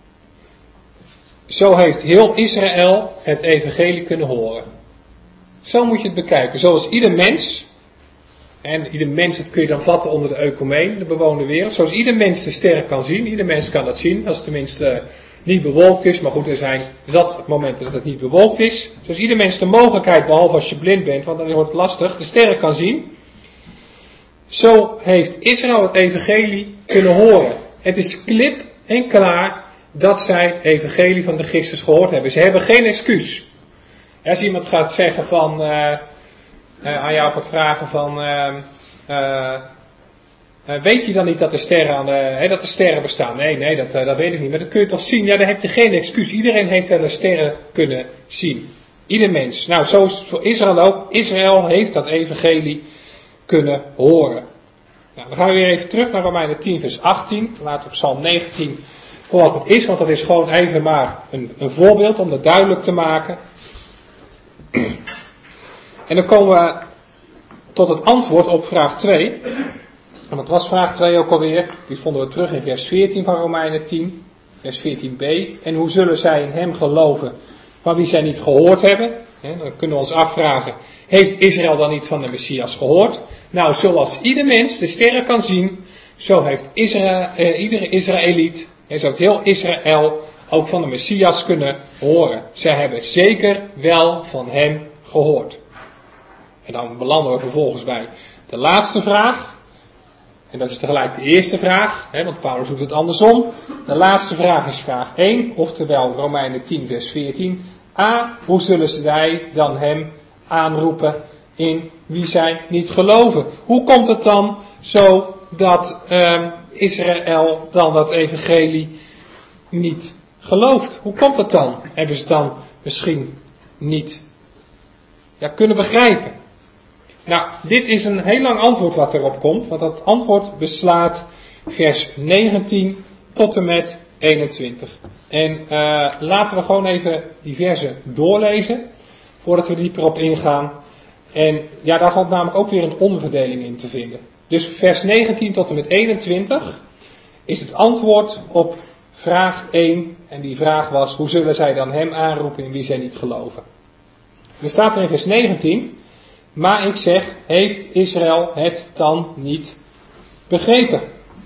zo heeft heel Israël het evangelie kunnen horen. Zo moet je het bekijken. Zoals ieder mens, en ieder mens, dat kun je dan vatten onder de eukomeen, de bewoonde wereld. Zoals ieder mens de sterren kan zien, ieder mens kan dat zien, als het tenminste niet bewolkt is. Maar goed, er zijn zat momenten dat het niet bewolkt is. Zoals ieder mens de mogelijkheid, behalve als je blind bent, want dan wordt het lastig, de sterren kan zien. Zo heeft Israël het evangelie kunnen horen. Het is klip en klaar dat zij het evangelie van de Christus gehoord hebben. Ze hebben geen excuus. Als iemand gaat zeggen van, uh, uh, aan jou gaat vragen van, uh, uh, uh, weet je dan niet dat de sterren, aan de, hè, dat de sterren bestaan? Nee, nee, dat, uh, dat weet ik niet. Maar dat kun je toch zien? Ja, dan heb je geen excuus. Iedereen heeft wel de sterren kunnen zien. Ieder mens. Nou, zo is het voor Israël ook. Israël heeft dat evangelie kunnen horen. Nou, dan gaan we weer even terug naar Romeinen tien vers achttien. Laten we op Psalm negentien voor wat het is, want dat is gewoon even maar een, een voorbeeld om dat duidelijk te maken. En dan komen we tot het antwoord op vraag twee. En dat was vraag twee ook alweer. Die vonden we terug in vers veertien van Romeinen tien. Vers veertien b. En hoe zullen zij in hem geloven van wie zij niet gehoord hebben? He, dan kunnen we ons afvragen. Heeft Israël dan niet van de Messias gehoord? Nou, zoals ieder mens de sterren kan zien, zo heeft Israël, eh, iedere Israëliet, en zo heeft heel Israël ook van de Messias kunnen horen. Zij hebben zeker wel van hem gehoord. En dan belanden we vervolgens bij de laatste vraag. En dat is tegelijk de eerste vraag, hè, want Paulus doet het andersom. De laatste vraag is vraag één, oftewel Romeinen tien vers veertien. A, hoe zullen zij dan hem aanroepen in wie zij niet geloven. Hoe komt het dan zo dat uh, Israël dan dat evangelie niet gelooft? Hoe komt het dan? Hebben ze het dan misschien niet ja, kunnen begrijpen? Nou, dit is een heel lang antwoord wat erop komt, want dat antwoord beslaat vers negentien tot en met eenentwintig. En uh, laten we gewoon even die versen doorlezen, voordat we dieper op ingaan. En ja, daar valt namelijk ook weer een onderverdeling in te vinden. Dus vers negentien tot en met eenentwintig is het antwoord op vraag één. En die vraag was, hoe zullen zij dan hem aanroepen in wie zij niet geloven? Er staat er in vers negentien, maar ik zeg, heeft Israël het dan niet begrepen?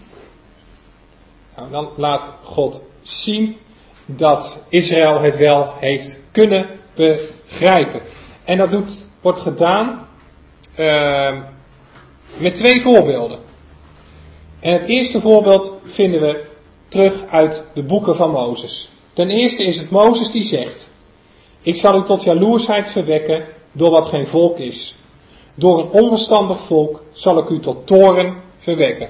Nou, dan laat God zien dat Israël het wel heeft kunnen begrijpen. En dat doet, wordt gedaan uh, met twee voorbeelden. En het eerste voorbeeld vinden we terug uit de boeken van Mozes. Ten eerste is het Mozes die zegt, ik zal u tot jaloersheid verwekken door wat geen volk is. Door een onverstandig volk zal ik u tot toorn verwekken.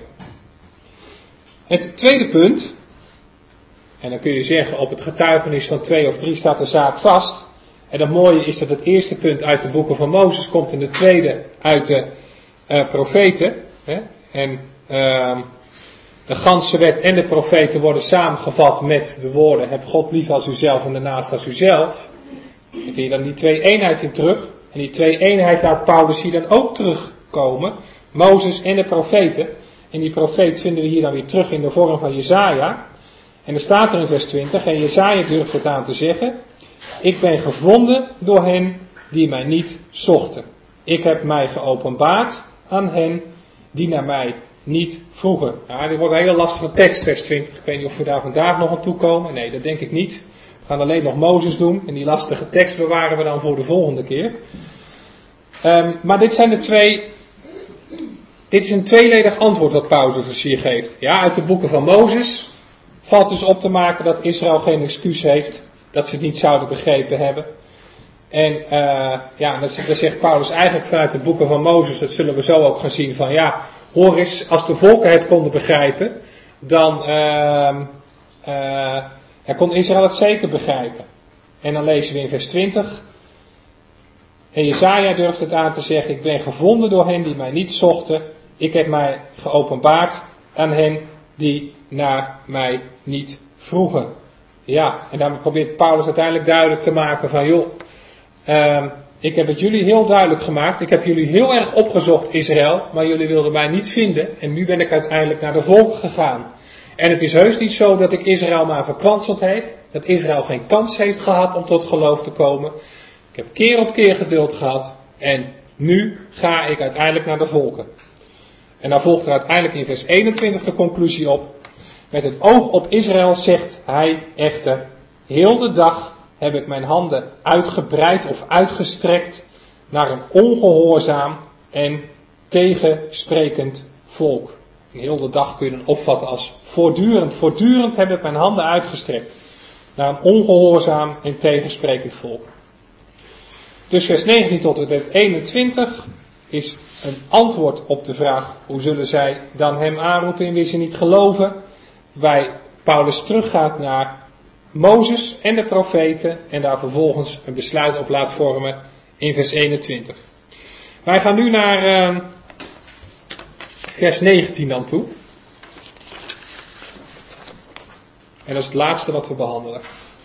Het tweede punt, en dan kun je zeggen op het getuigenis van twee of drie staat de zaak vast. En het mooie is dat het eerste punt uit de boeken van Mozes komt en de tweede uit de uh, profeten. Hè? En uh, de ganse wet en de profeten worden samengevat met de woorden, heb God lief als uzelf en daarnaast als uzelf. Dan kun je dan die twee eenheid in terug. En die twee eenheid laat Paulus hier dan ook terugkomen. Mozes en de profeten. En die profeet vinden we hier dan weer terug in de vorm van Jesaja. En er staat er in vers twintig, en Jesaja durft het aan te zeggen, ik ben gevonden door hen die mij niet zochten. Ik heb mij geopenbaard aan hen die naar mij niet vroegen. Nou, dit wordt een hele lastige tekst, vers twintig. Ik weet niet of we daar vandaag nog aan toe komen. Nee, dat denk ik niet. We gaan alleen nog Mozes doen. En die lastige tekst bewaren we dan voor de volgende keer. Um, maar dit zijn de twee... Dit is een tweeledig antwoord wat Paulus hier geeft. Ja, uit de boeken van Mozes valt dus op te maken dat Israël geen excuus heeft. Dat ze het niet zouden begrepen hebben. En uh, ja, dan zegt Paulus eigenlijk vanuit de boeken van Mozes, dat zullen we zo ook gaan zien, van ja, hoor eens, als de volken het konden begrijpen, dan uh, uh, ja, kon Israël het zeker begrijpen. En dan lezen we in vers twintig, en Jesaja durft het aan te zeggen, ik ben gevonden door hen die mij niet zochten, ik heb mij geopenbaard aan hen die naar mij niet vroegen. Ja, en dan probeert Paulus uiteindelijk duidelijk te maken van joh, uh, ik heb het jullie heel duidelijk gemaakt, ik heb jullie heel erg opgezocht Israël, maar jullie wilden mij niet vinden en nu ben ik uiteindelijk naar de volken gegaan. En het is heus niet zo dat ik Israël maar verkwanseld heb, dat Israël geen kans heeft gehad om tot geloof te komen. Ik heb keer op keer geduld gehad en nu ga ik uiteindelijk naar de volken. En dan volgt er uiteindelijk in vers eenentwintig de conclusie op. Met het oog op Israël zegt hij echter, heel de dag heb ik mijn handen uitgebreid of uitgestrekt naar een ongehoorzaam en tegensprekend volk. En heel de dag kun je dan opvatten als voortdurend. Voortdurend heb ik mijn handen uitgestrekt naar een ongehoorzaam en tegensprekend volk. Dus vers negentien tot en met eenentwintig is een antwoord op de vraag, hoe zullen zij dan hem aanroepen in wie ze niet geloven? Waarbij Paulus teruggaat naar Mozes en de profeten en daar vervolgens een besluit op laat vormen in vers eenentwintig. Wij gaan nu naar uh, vers negentien dan toe. En dat is het laatste wat we behandelen.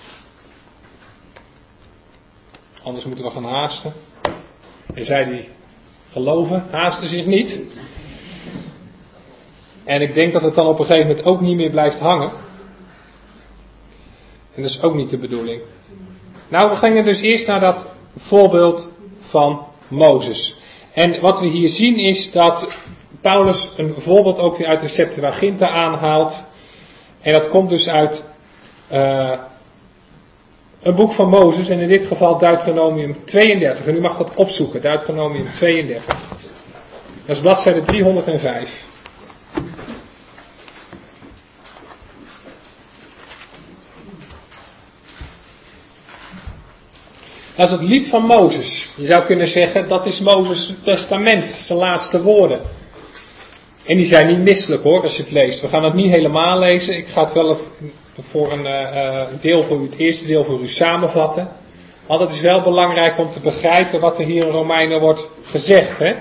Anders moeten we gaan haasten. En zij die geloven, haasten zich niet. En ik denk dat het dan op een gegeven moment ook niet meer blijft hangen. En dat is ook niet de bedoeling. Nou, we gingen dus eerst naar dat voorbeeld van Mozes. En wat we hier zien is dat Paulus een voorbeeld ook weer uit de Septuaginta aanhaalt. En dat komt dus uit uh, een boek van Mozes. En in dit geval Deuteronomium tweeëndertig. En u mag dat opzoeken, Deuteronomium tweeëndertig. Dat is bladzijde driehonderdvijf. Dat is het lied van Mozes. Je zou kunnen zeggen, dat is Mozes' testament, zijn laatste woorden. En die zijn niet misselijk hoor, als je het leest. We gaan het niet helemaal lezen. Ik ga het wel voor een uh, deel voor u, het eerste deel voor u samenvatten. Want het is wel belangrijk om te begrijpen wat er hier in Romeinen wordt gezegd. Hè?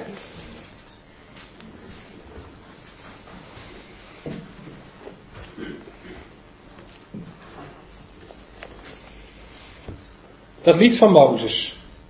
Dat lied van Mozes.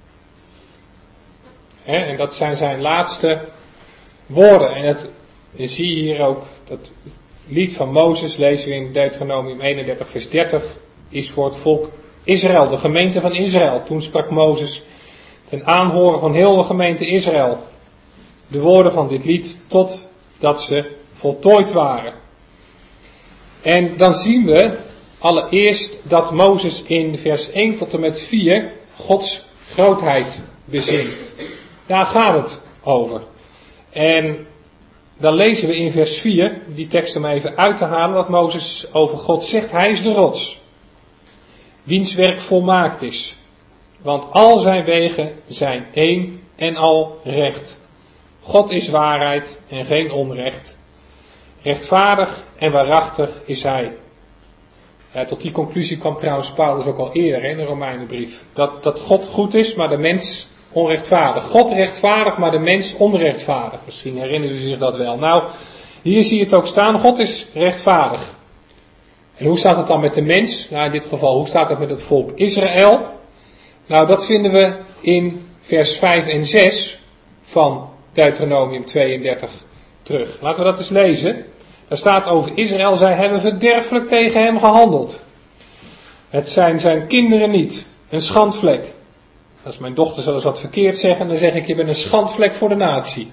Hè, en dat zijn zijn laatste woorden. En dat je zie je hier ook, dat lied van Mozes lezen we in Deuteronomium eenendertig vers dertig, is voor het volk Israël, de gemeente van Israël. Toen sprak Mozes ten aanhoren van heel de gemeente Israël de woorden van dit lied totdat ze voltooid waren. En dan zien we allereerst dat Mozes in vers één tot en met vier Gods grootheid bezingt. Daar gaat het over. En dan lezen we in vers vier, die tekst om even uit te halen, dat Mozes over God zegt, hij is de rots, wiens werk volmaakt is. Want al zijn wegen zijn één en al recht. God is waarheid en geen onrecht. Rechtvaardig en waarachtig is hij. Ja, tot die conclusie kwam trouwens Paulus ook al eerder in de Romeinenbrief. Dat, dat God goed is, maar de mens onrechtvaardig. God rechtvaardig, maar de mens onrechtvaardig. Misschien herinneren u zich dat wel. Nou, hier zie je het ook staan. God is rechtvaardig. En hoe staat het dan met de mens? Nou, in dit geval, hoe staat het met het volk Israël? Nou, dat vinden we in vers vijf en zes van Deuteronomium tweeëndertig terug. Laten we dat eens lezen. Daar staat over Israël, zij hebben verderfelijk tegen hem gehandeld. Het zijn zijn kinderen niet, een schandvlek. Als mijn dochter zal eens wat verkeerd zeggen, dan zeg ik, je bent een schandvlek voor de natie.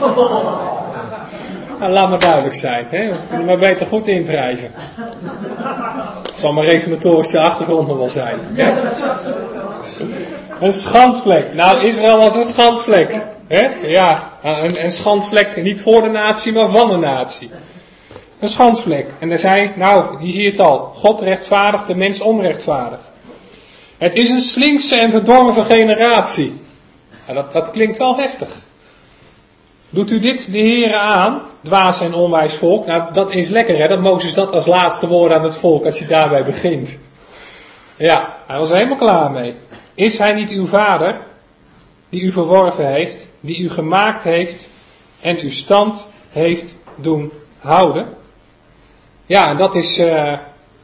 Nou, laat maar duidelijk zijn, hè? Moet je maar beter goed invrijven. Het zal maar reformatorische achtergrond nog wel zijn. Hè? Een schandvlek. Nou, Israël was een schandvlek. Hè? Ja, een, een schandvlek niet voor de natie, maar van de natie. Een schandvlek. En dan zei, nou, hier zie je het al. God rechtvaardig, de mens onrechtvaardig. Het is een slinkse en verdorven generatie. Nou, dat, dat klinkt wel heftig. Doet u dit de heren aan, dwaas en onwijs volk? Nou, dat is lekker hè, dat Mozes dat als laatste woord aan het volk, als hij daarbij begint. Ja, hij was er helemaal klaar mee. Is hij niet uw vader, die u verworven heeft, die u gemaakt heeft en uw stand heeft doen houden? Ja, en dat is uh,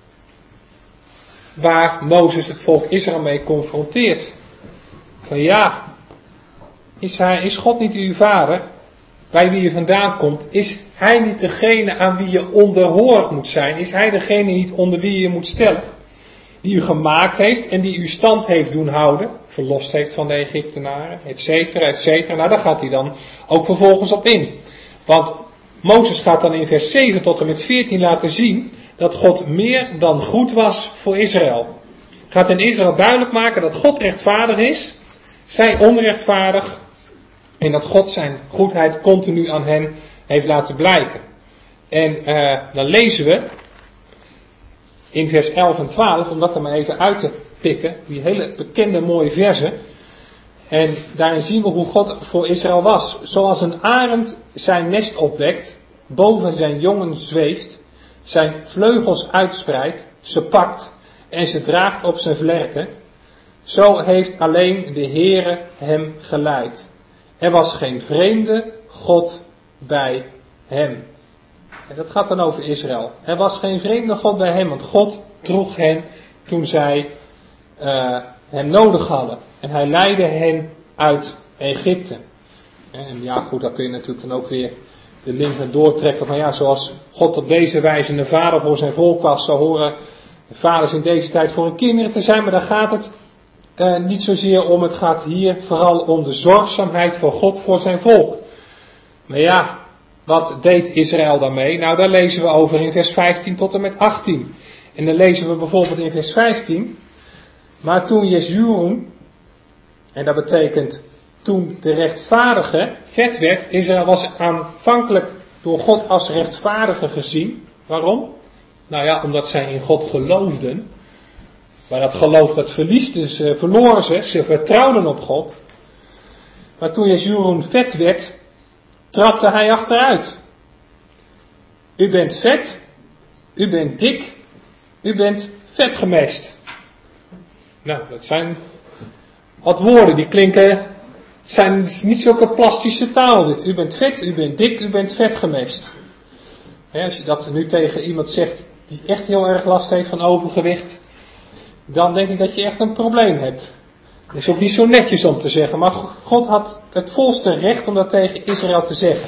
waar Mozes het volk Israël mee confronteert. Van ja, is, hij, is God niet uw vader, bij wie je vandaan komt? Is hij niet degene aan wie je onderhorig moet zijn? Is hij degene niet onder wie je moet stellen? Die u gemaakt heeft en die u stand heeft doen houden, verlost heeft van de Egyptenaren, et cetera, et cetera. Nou, daar gaat hij dan ook vervolgens op in. Want Mozes gaat dan in vers zeven tot en met veertien laten zien dat God meer dan goed was voor Israël. Gaat in Israël duidelijk maken dat God rechtvaardig is, zij onrechtvaardig, en dat God zijn goedheid continu aan hen heeft laten blijken. En uh, dan lezen we in vers elf en twaalf, om dat er maar even uit te pikken, die hele bekende mooie verzen. En daarin zien we hoe God voor Israël was. Zoals een arend zijn nest opwekt, boven zijn jongen zweeft, zijn vleugels uitspreidt, ze pakt en ze draagt op zijn vlerken. Zo heeft alleen de Heere hem geleid. Er was geen vreemde God bij hem. En dat gaat dan over Israël. Er was geen vreemde God bij hem, want God droeg hen toen zij uh, hem nodig hadden. En hij leidde hen uit Egypte. En ja goed, daar kun je natuurlijk dan ook weer de link naar doortrekken van ja, zoals God op deze wijze een vader voor zijn volk was, zo horen vaders in deze tijd voor hun kinderen te zijn, maar daar gaat het uh, niet zozeer om. Het gaat hier vooral om de zorgzaamheid van God voor zijn volk. Maar ja, wat deed Israël daarmee? Nou, daar lezen we over in vers vijftien tot en met achttien. En dan lezen we bijvoorbeeld in vers vijftien. Maar toen Jeshurun, en dat betekent toen de rechtvaardige vet werd, Israël was aanvankelijk door God als rechtvaardige gezien. Waarom? Nou ja, omdat zij in God geloofden. Maar dat geloof dat verliest, dus uh, verloren ze. Ze vertrouwden op God. Maar toen Jeshurun vet werd, trapte hij achteruit. U bent vet, u bent dik, u bent vet gemest. Nou, dat zijn wat woorden, die klinken, het zijn niet zulke plastische taal dit. U bent vet, u bent dik, u bent vet gemest. He, als je dat nu tegen iemand zegt die echt heel erg last heeft van overgewicht, dan denk ik dat je echt een probleem hebt. Dat is ook niet zo netjes om te zeggen, maar God had het volste recht om dat tegen Israël te zeggen.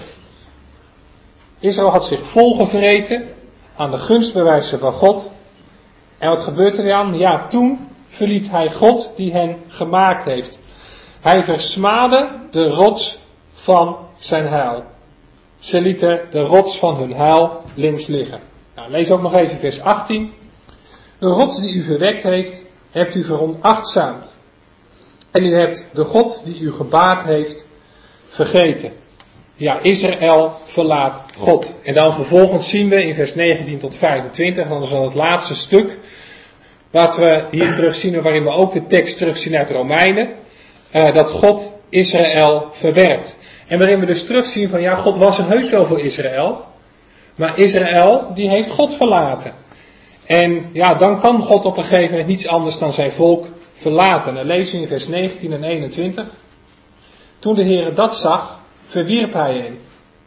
Israël had zich volgevreten aan de gunstbewijzen van God. En wat gebeurt er dan? Ja, toen verliet hij God die hen gemaakt heeft. Hij versmaadde de rots van zijn heil. Ze lieten de rots van hun heil links liggen. Nou, lees ook nog even vers achttien. De rots die u verwekt heeft, hebt u veronachtzaamd. En u hebt de God die u gebaat heeft, vergeten. Ja, Israël verlaat God. En dan vervolgens zien we in vers negentien tot vijfentwintig, dat is dan het laatste stuk, wat we hier terugzien, waarin we ook de tekst terugzien uit Romeinen, uh, dat God Israël verwerpt. En waarin we dus terugzien van, ja, God was er heus wel voor Israël, maar Israël, die heeft God verlaten. En ja, dan kan God op een gegeven moment niets anders dan zijn volk verlaten. Dan lezen we in vers negentien en eenentwintig. Toen de Heere dat zag, verwierp hij hen,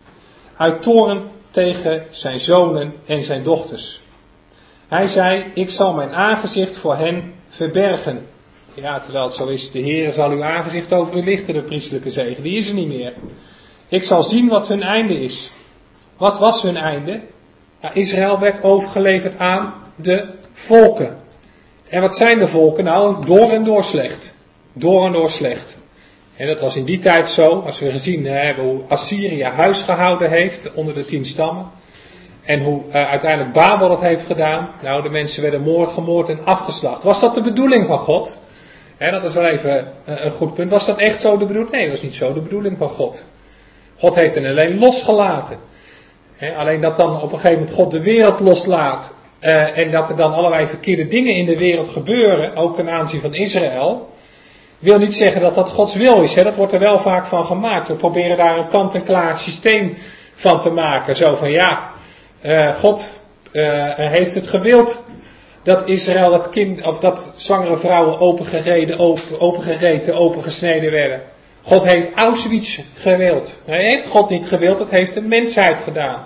uit toorn tegen zijn zonen en zijn dochters. Hij zei, ik zal mijn aangezicht voor hen verbergen. Ja, terwijl het zo is, de Heere zal uw aangezicht over u lichten, de priestelijke zegen, die is er niet meer. Ik zal zien wat hun einde is. Wat was hun einde? Ja, Israël werd overgeleverd aan de volken. En wat zijn de volken? Nou, door en door slecht. Door en door slecht. En dat was in die tijd zo, als we gezien hebben hoe Assyrië huis gehouden heeft onder de tien stammen. En hoe uh, uiteindelijk Babel dat heeft gedaan. Nou, de mensen werden moord, gemoord en afgeslacht. Was dat de bedoeling van God? He, dat is wel even uh, een goed punt. Was dat echt zo de bedoeling? Nee, dat was niet zo de bedoeling van God. God heeft hen alleen losgelaten. He, alleen dat dan op een gegeven moment God de wereld loslaat. Uh, en dat er dan allerlei verkeerde dingen in de wereld gebeuren, ook ten aanzien van Israël, wil niet zeggen dat dat Gods wil is. Hè? Dat wordt er wel vaak van gemaakt. We proberen daar een kant-en-klaar systeem van te maken. Zo van ja, uh, God uh, heeft het gewild dat Israël, dat kind, of dat zwangere vrouwen opengereden, open, opengereten, opengesneden werden. God heeft Auschwitz gewild. Hij heeft God niet gewild, dat heeft de mensheid gedaan.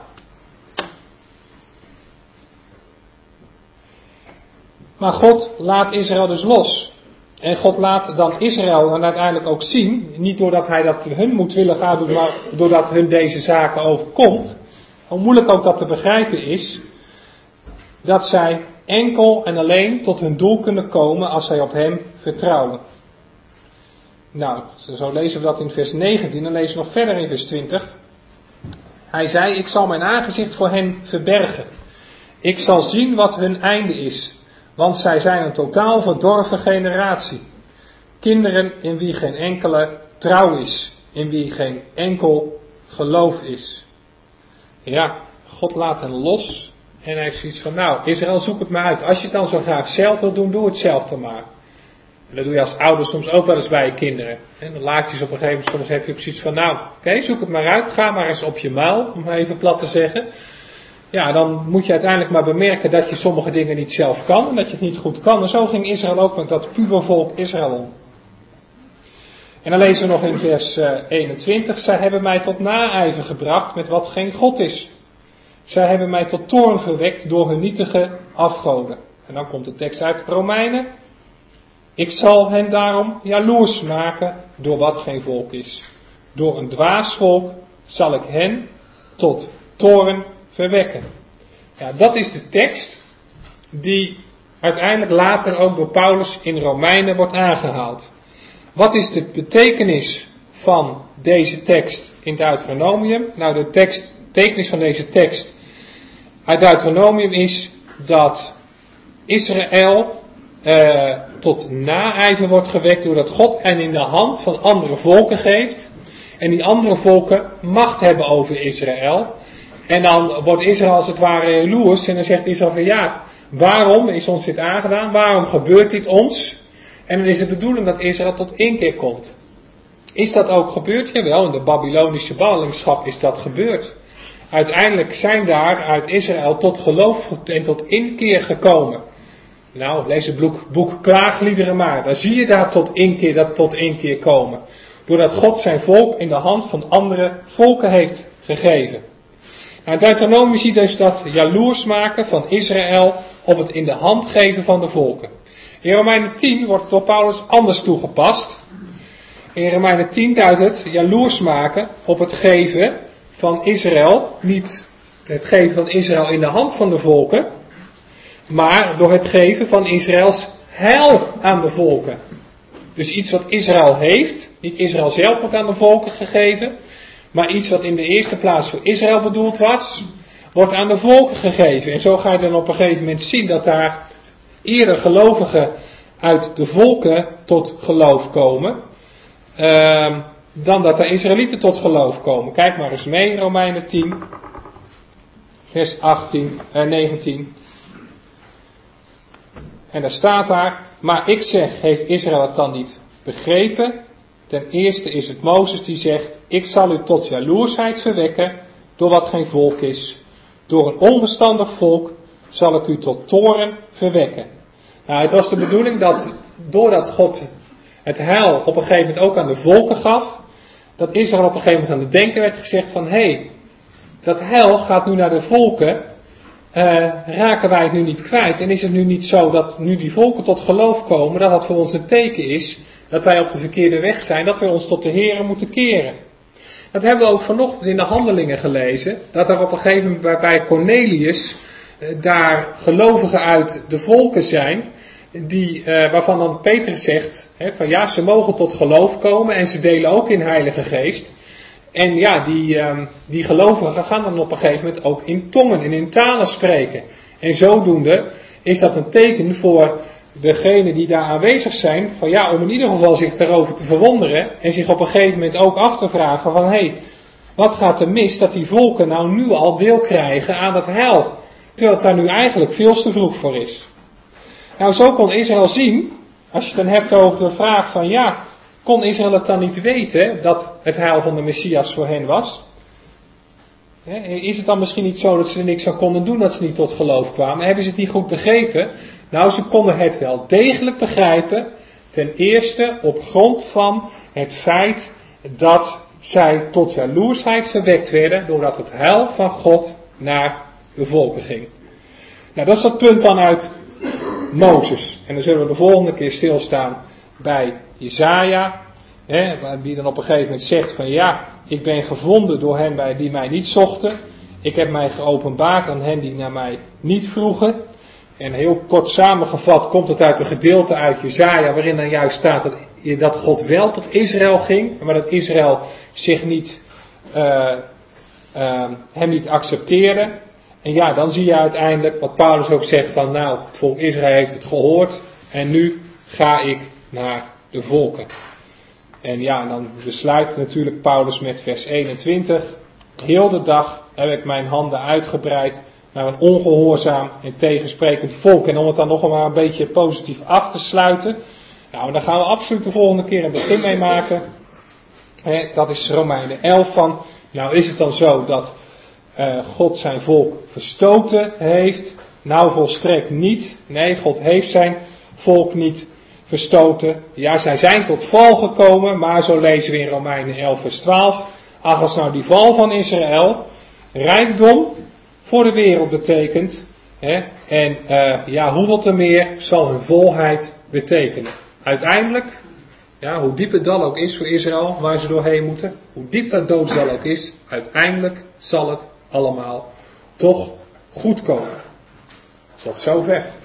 Maar God laat Israël dus los. En God laat dan Israël dan uiteindelijk ook zien, niet doordat hij dat hun moet willen gaan doen, maar doordat hun deze zaken overkomt, hoe moeilijk ook dat te begrijpen is, dat zij enkel en alleen tot hun doel kunnen komen als zij op hem vertrouwen. Nou, zo lezen we dat in vers negentien, dan lezen we nog verder in vers twintig. Hij zei, ik zal mijn aangezicht voor hen verbergen. Ik zal zien wat hun einde is. Want zij zijn een totaal verdorven generatie. Kinderen in wie geen enkele trouw is. In wie geen enkel geloof is. Ja, God laat hen los. En hij heeft zoiets van, nou, Israël, zoek het maar uit. Als je het dan zo graag zelf wil doen, doe het zelf dan maar. En dat doe je als ouder soms ook wel eens bij je kinderen. En dan laat je ze op een gegeven moment, soms heb je ook zoiets van, nou, oké, okay, zoek het maar uit. Ga maar eens op je muil, om maar even plat te zeggen. Ja, dan moet je uiteindelijk maar bemerken dat je sommige dingen niet zelf kan. En dat je het niet goed kan. En zo ging Israël ook met dat pubervolk Israël om. En dan lezen we nog in vers eenentwintig. Zij hebben mij tot naijver gebracht met wat geen God is. Zij hebben mij tot toorn verwekt door hun nietige afgoden. En dan komt de tekst uit Romeinen. Ik zal hen daarom jaloers maken door wat geen volk is. Door een dwaas volk zal ik hen tot toorn verwekken. Ja, dat is de tekst die uiteindelijk later ook door Paulus in Romeinen wordt aangehaald. Wat is de betekenis van deze tekst in Deuteronomium? Nou, de tekst, betekenis van deze tekst uit Deuteronomium is dat Israël uh, tot naijver wordt gewekt doordat God hen in de hand van andere volken geeft. En die andere volken macht hebben over Israël. En dan wordt Israël als het ware jaloers en dan zegt Israël van ja, waarom is ons dit aangedaan? Waarom gebeurt dit ons? En dan is het de bedoeling dat Israël tot inkeer komt. Is dat ook gebeurd? Jawel, in de Babylonische ballingschap is dat gebeurd. Uiteindelijk zijn daar uit Israël tot geloof en tot inkeer gekomen. Nou, lees het boek, boek Klaagliederen maar. Dan zie je daar tot inkeer, dat tot inkeer komen. Doordat God zijn volk in de hand van andere volken heeft gegeven. Nou, Deuteronomie ziet dus dat jaloers maken van Israël op het in de hand geven van de volken. In Romeinen tien wordt het door Paulus anders toegepast. In Romeinen tien duidt het jaloers maken op het geven van Israël, niet het geven van Israël in de hand van de volken, maar door het geven van Israëls heil aan de volken. Dus iets wat Israël heeft, niet Israël zelf wordt aan de volken gegeven, maar iets wat in de eerste plaats voor Israël bedoeld was, wordt aan de volken gegeven. En zo ga je dan op een gegeven moment zien dat daar eerder gelovigen uit de volken tot geloof komen, uh, dan dat de Israëlieten tot geloof komen. Kijk maar eens mee in Romeinen tien, vers achttien, eh, negentien. En daar staat daar, maar ik zeg, heeft Israël het dan niet begrepen? Ten eerste is het Mozes die zegt, ik zal u tot jaloersheid verwekken, door wat geen volk is. Door een onverstandig volk zal ik u tot toorn verwekken. Nou, het was de bedoeling dat, doordat God het heil op een gegeven moment ook aan de volken gaf, dat Israël op een gegeven moment aan het denken werd gezegd van, hé, hey, dat heil gaat nu naar de volken, uh, raken wij het nu niet kwijt? En is het nu niet zo dat nu die volken tot geloof komen, dat dat voor ons een teken is, dat wij op de verkeerde weg zijn, dat we ons tot de Here moeten keren? Dat hebben we ook vanochtend in de Handelingen gelezen, dat er op een gegeven moment bij Cornelius uh, daar gelovigen uit de volken zijn, die, uh, waarvan dan Petrus zegt, hè, van ja, ze mogen tot geloof komen en ze delen ook in Heilige Geest. En ja, die, um, die gelovigen gaan dan op een gegeven moment ook in tongen en in talen spreken. En zodoende is dat een teken voor degenen die daar aanwezig zijn, van ja, om in ieder geval zich daarover te verwonderen en zich op een gegeven moment ook af te vragen van hé, hey, wat gaat er mis dat die volken nou nu al deel krijgen aan het heil, terwijl het daar nu eigenlijk veel te vroeg voor is. Nou, zo kon Israël zien, als je het dan hebt over de vraag van ja, kon Israël het dan niet weten dat het heil van de Messias voor hen was? Is het dan misschien niet zo dat ze er niks aan konden doen dat ze niet tot geloof kwamen? Hebben ze het niet goed begrepen? Nou, ze konden het wel degelijk begrijpen. Ten eerste op grond van het feit dat zij tot jaloersheid verwekt werden doordat het heil van God naar de volken ging. Nou, dat is dat punt dan uit Mozes. En dan zullen we de volgende keer stilstaan bij Jesaja, hè, die dan op een gegeven moment zegt van ja, ik ben gevonden door hen bij die mij niet zochten. Ik heb mij geopenbaard aan hen die naar mij niet vroegen. En heel kort samengevat komt het uit een gedeelte uit Jesaja waarin dan juist staat dat, dat God wel tot Israël ging, maar dat Israël zich niet, uh, uh, hem niet accepteerde. En ja, dan zie je uiteindelijk wat Paulus ook zegt van nou, het volk Israël heeft het gehoord en nu ga ik naar de volken. En ja, dan besluit natuurlijk Paulus met vers eenentwintig. Heel de dag heb ik mijn handen uitgebreid naar een ongehoorzaam en tegensprekend volk. En om het dan nog maar een beetje positief af te sluiten. Nou, daar gaan we absoluut de volgende keer een begin mee maken. He, dat is Romeinen elf van. Nou is het dan zo dat uh, God zijn volk verstoten heeft? Nou, volstrekt niet. Nee, God heeft zijn volk niet verstoten. Ja, zij zijn tot val gekomen, maar zo lezen we in Romeinen elf vers twaalf. Ach, als nou die val van Israël rijkdom voor de wereld betekent, hè, en uh, ja, hoeveel te meer zal hun volheid betekenen. Uiteindelijk, ja, hoe diep het dal ook is voor Israël, waar ze doorheen moeten, hoe diep dat doodsdal ook is, uiteindelijk zal het allemaal toch goed komen. Tot zover.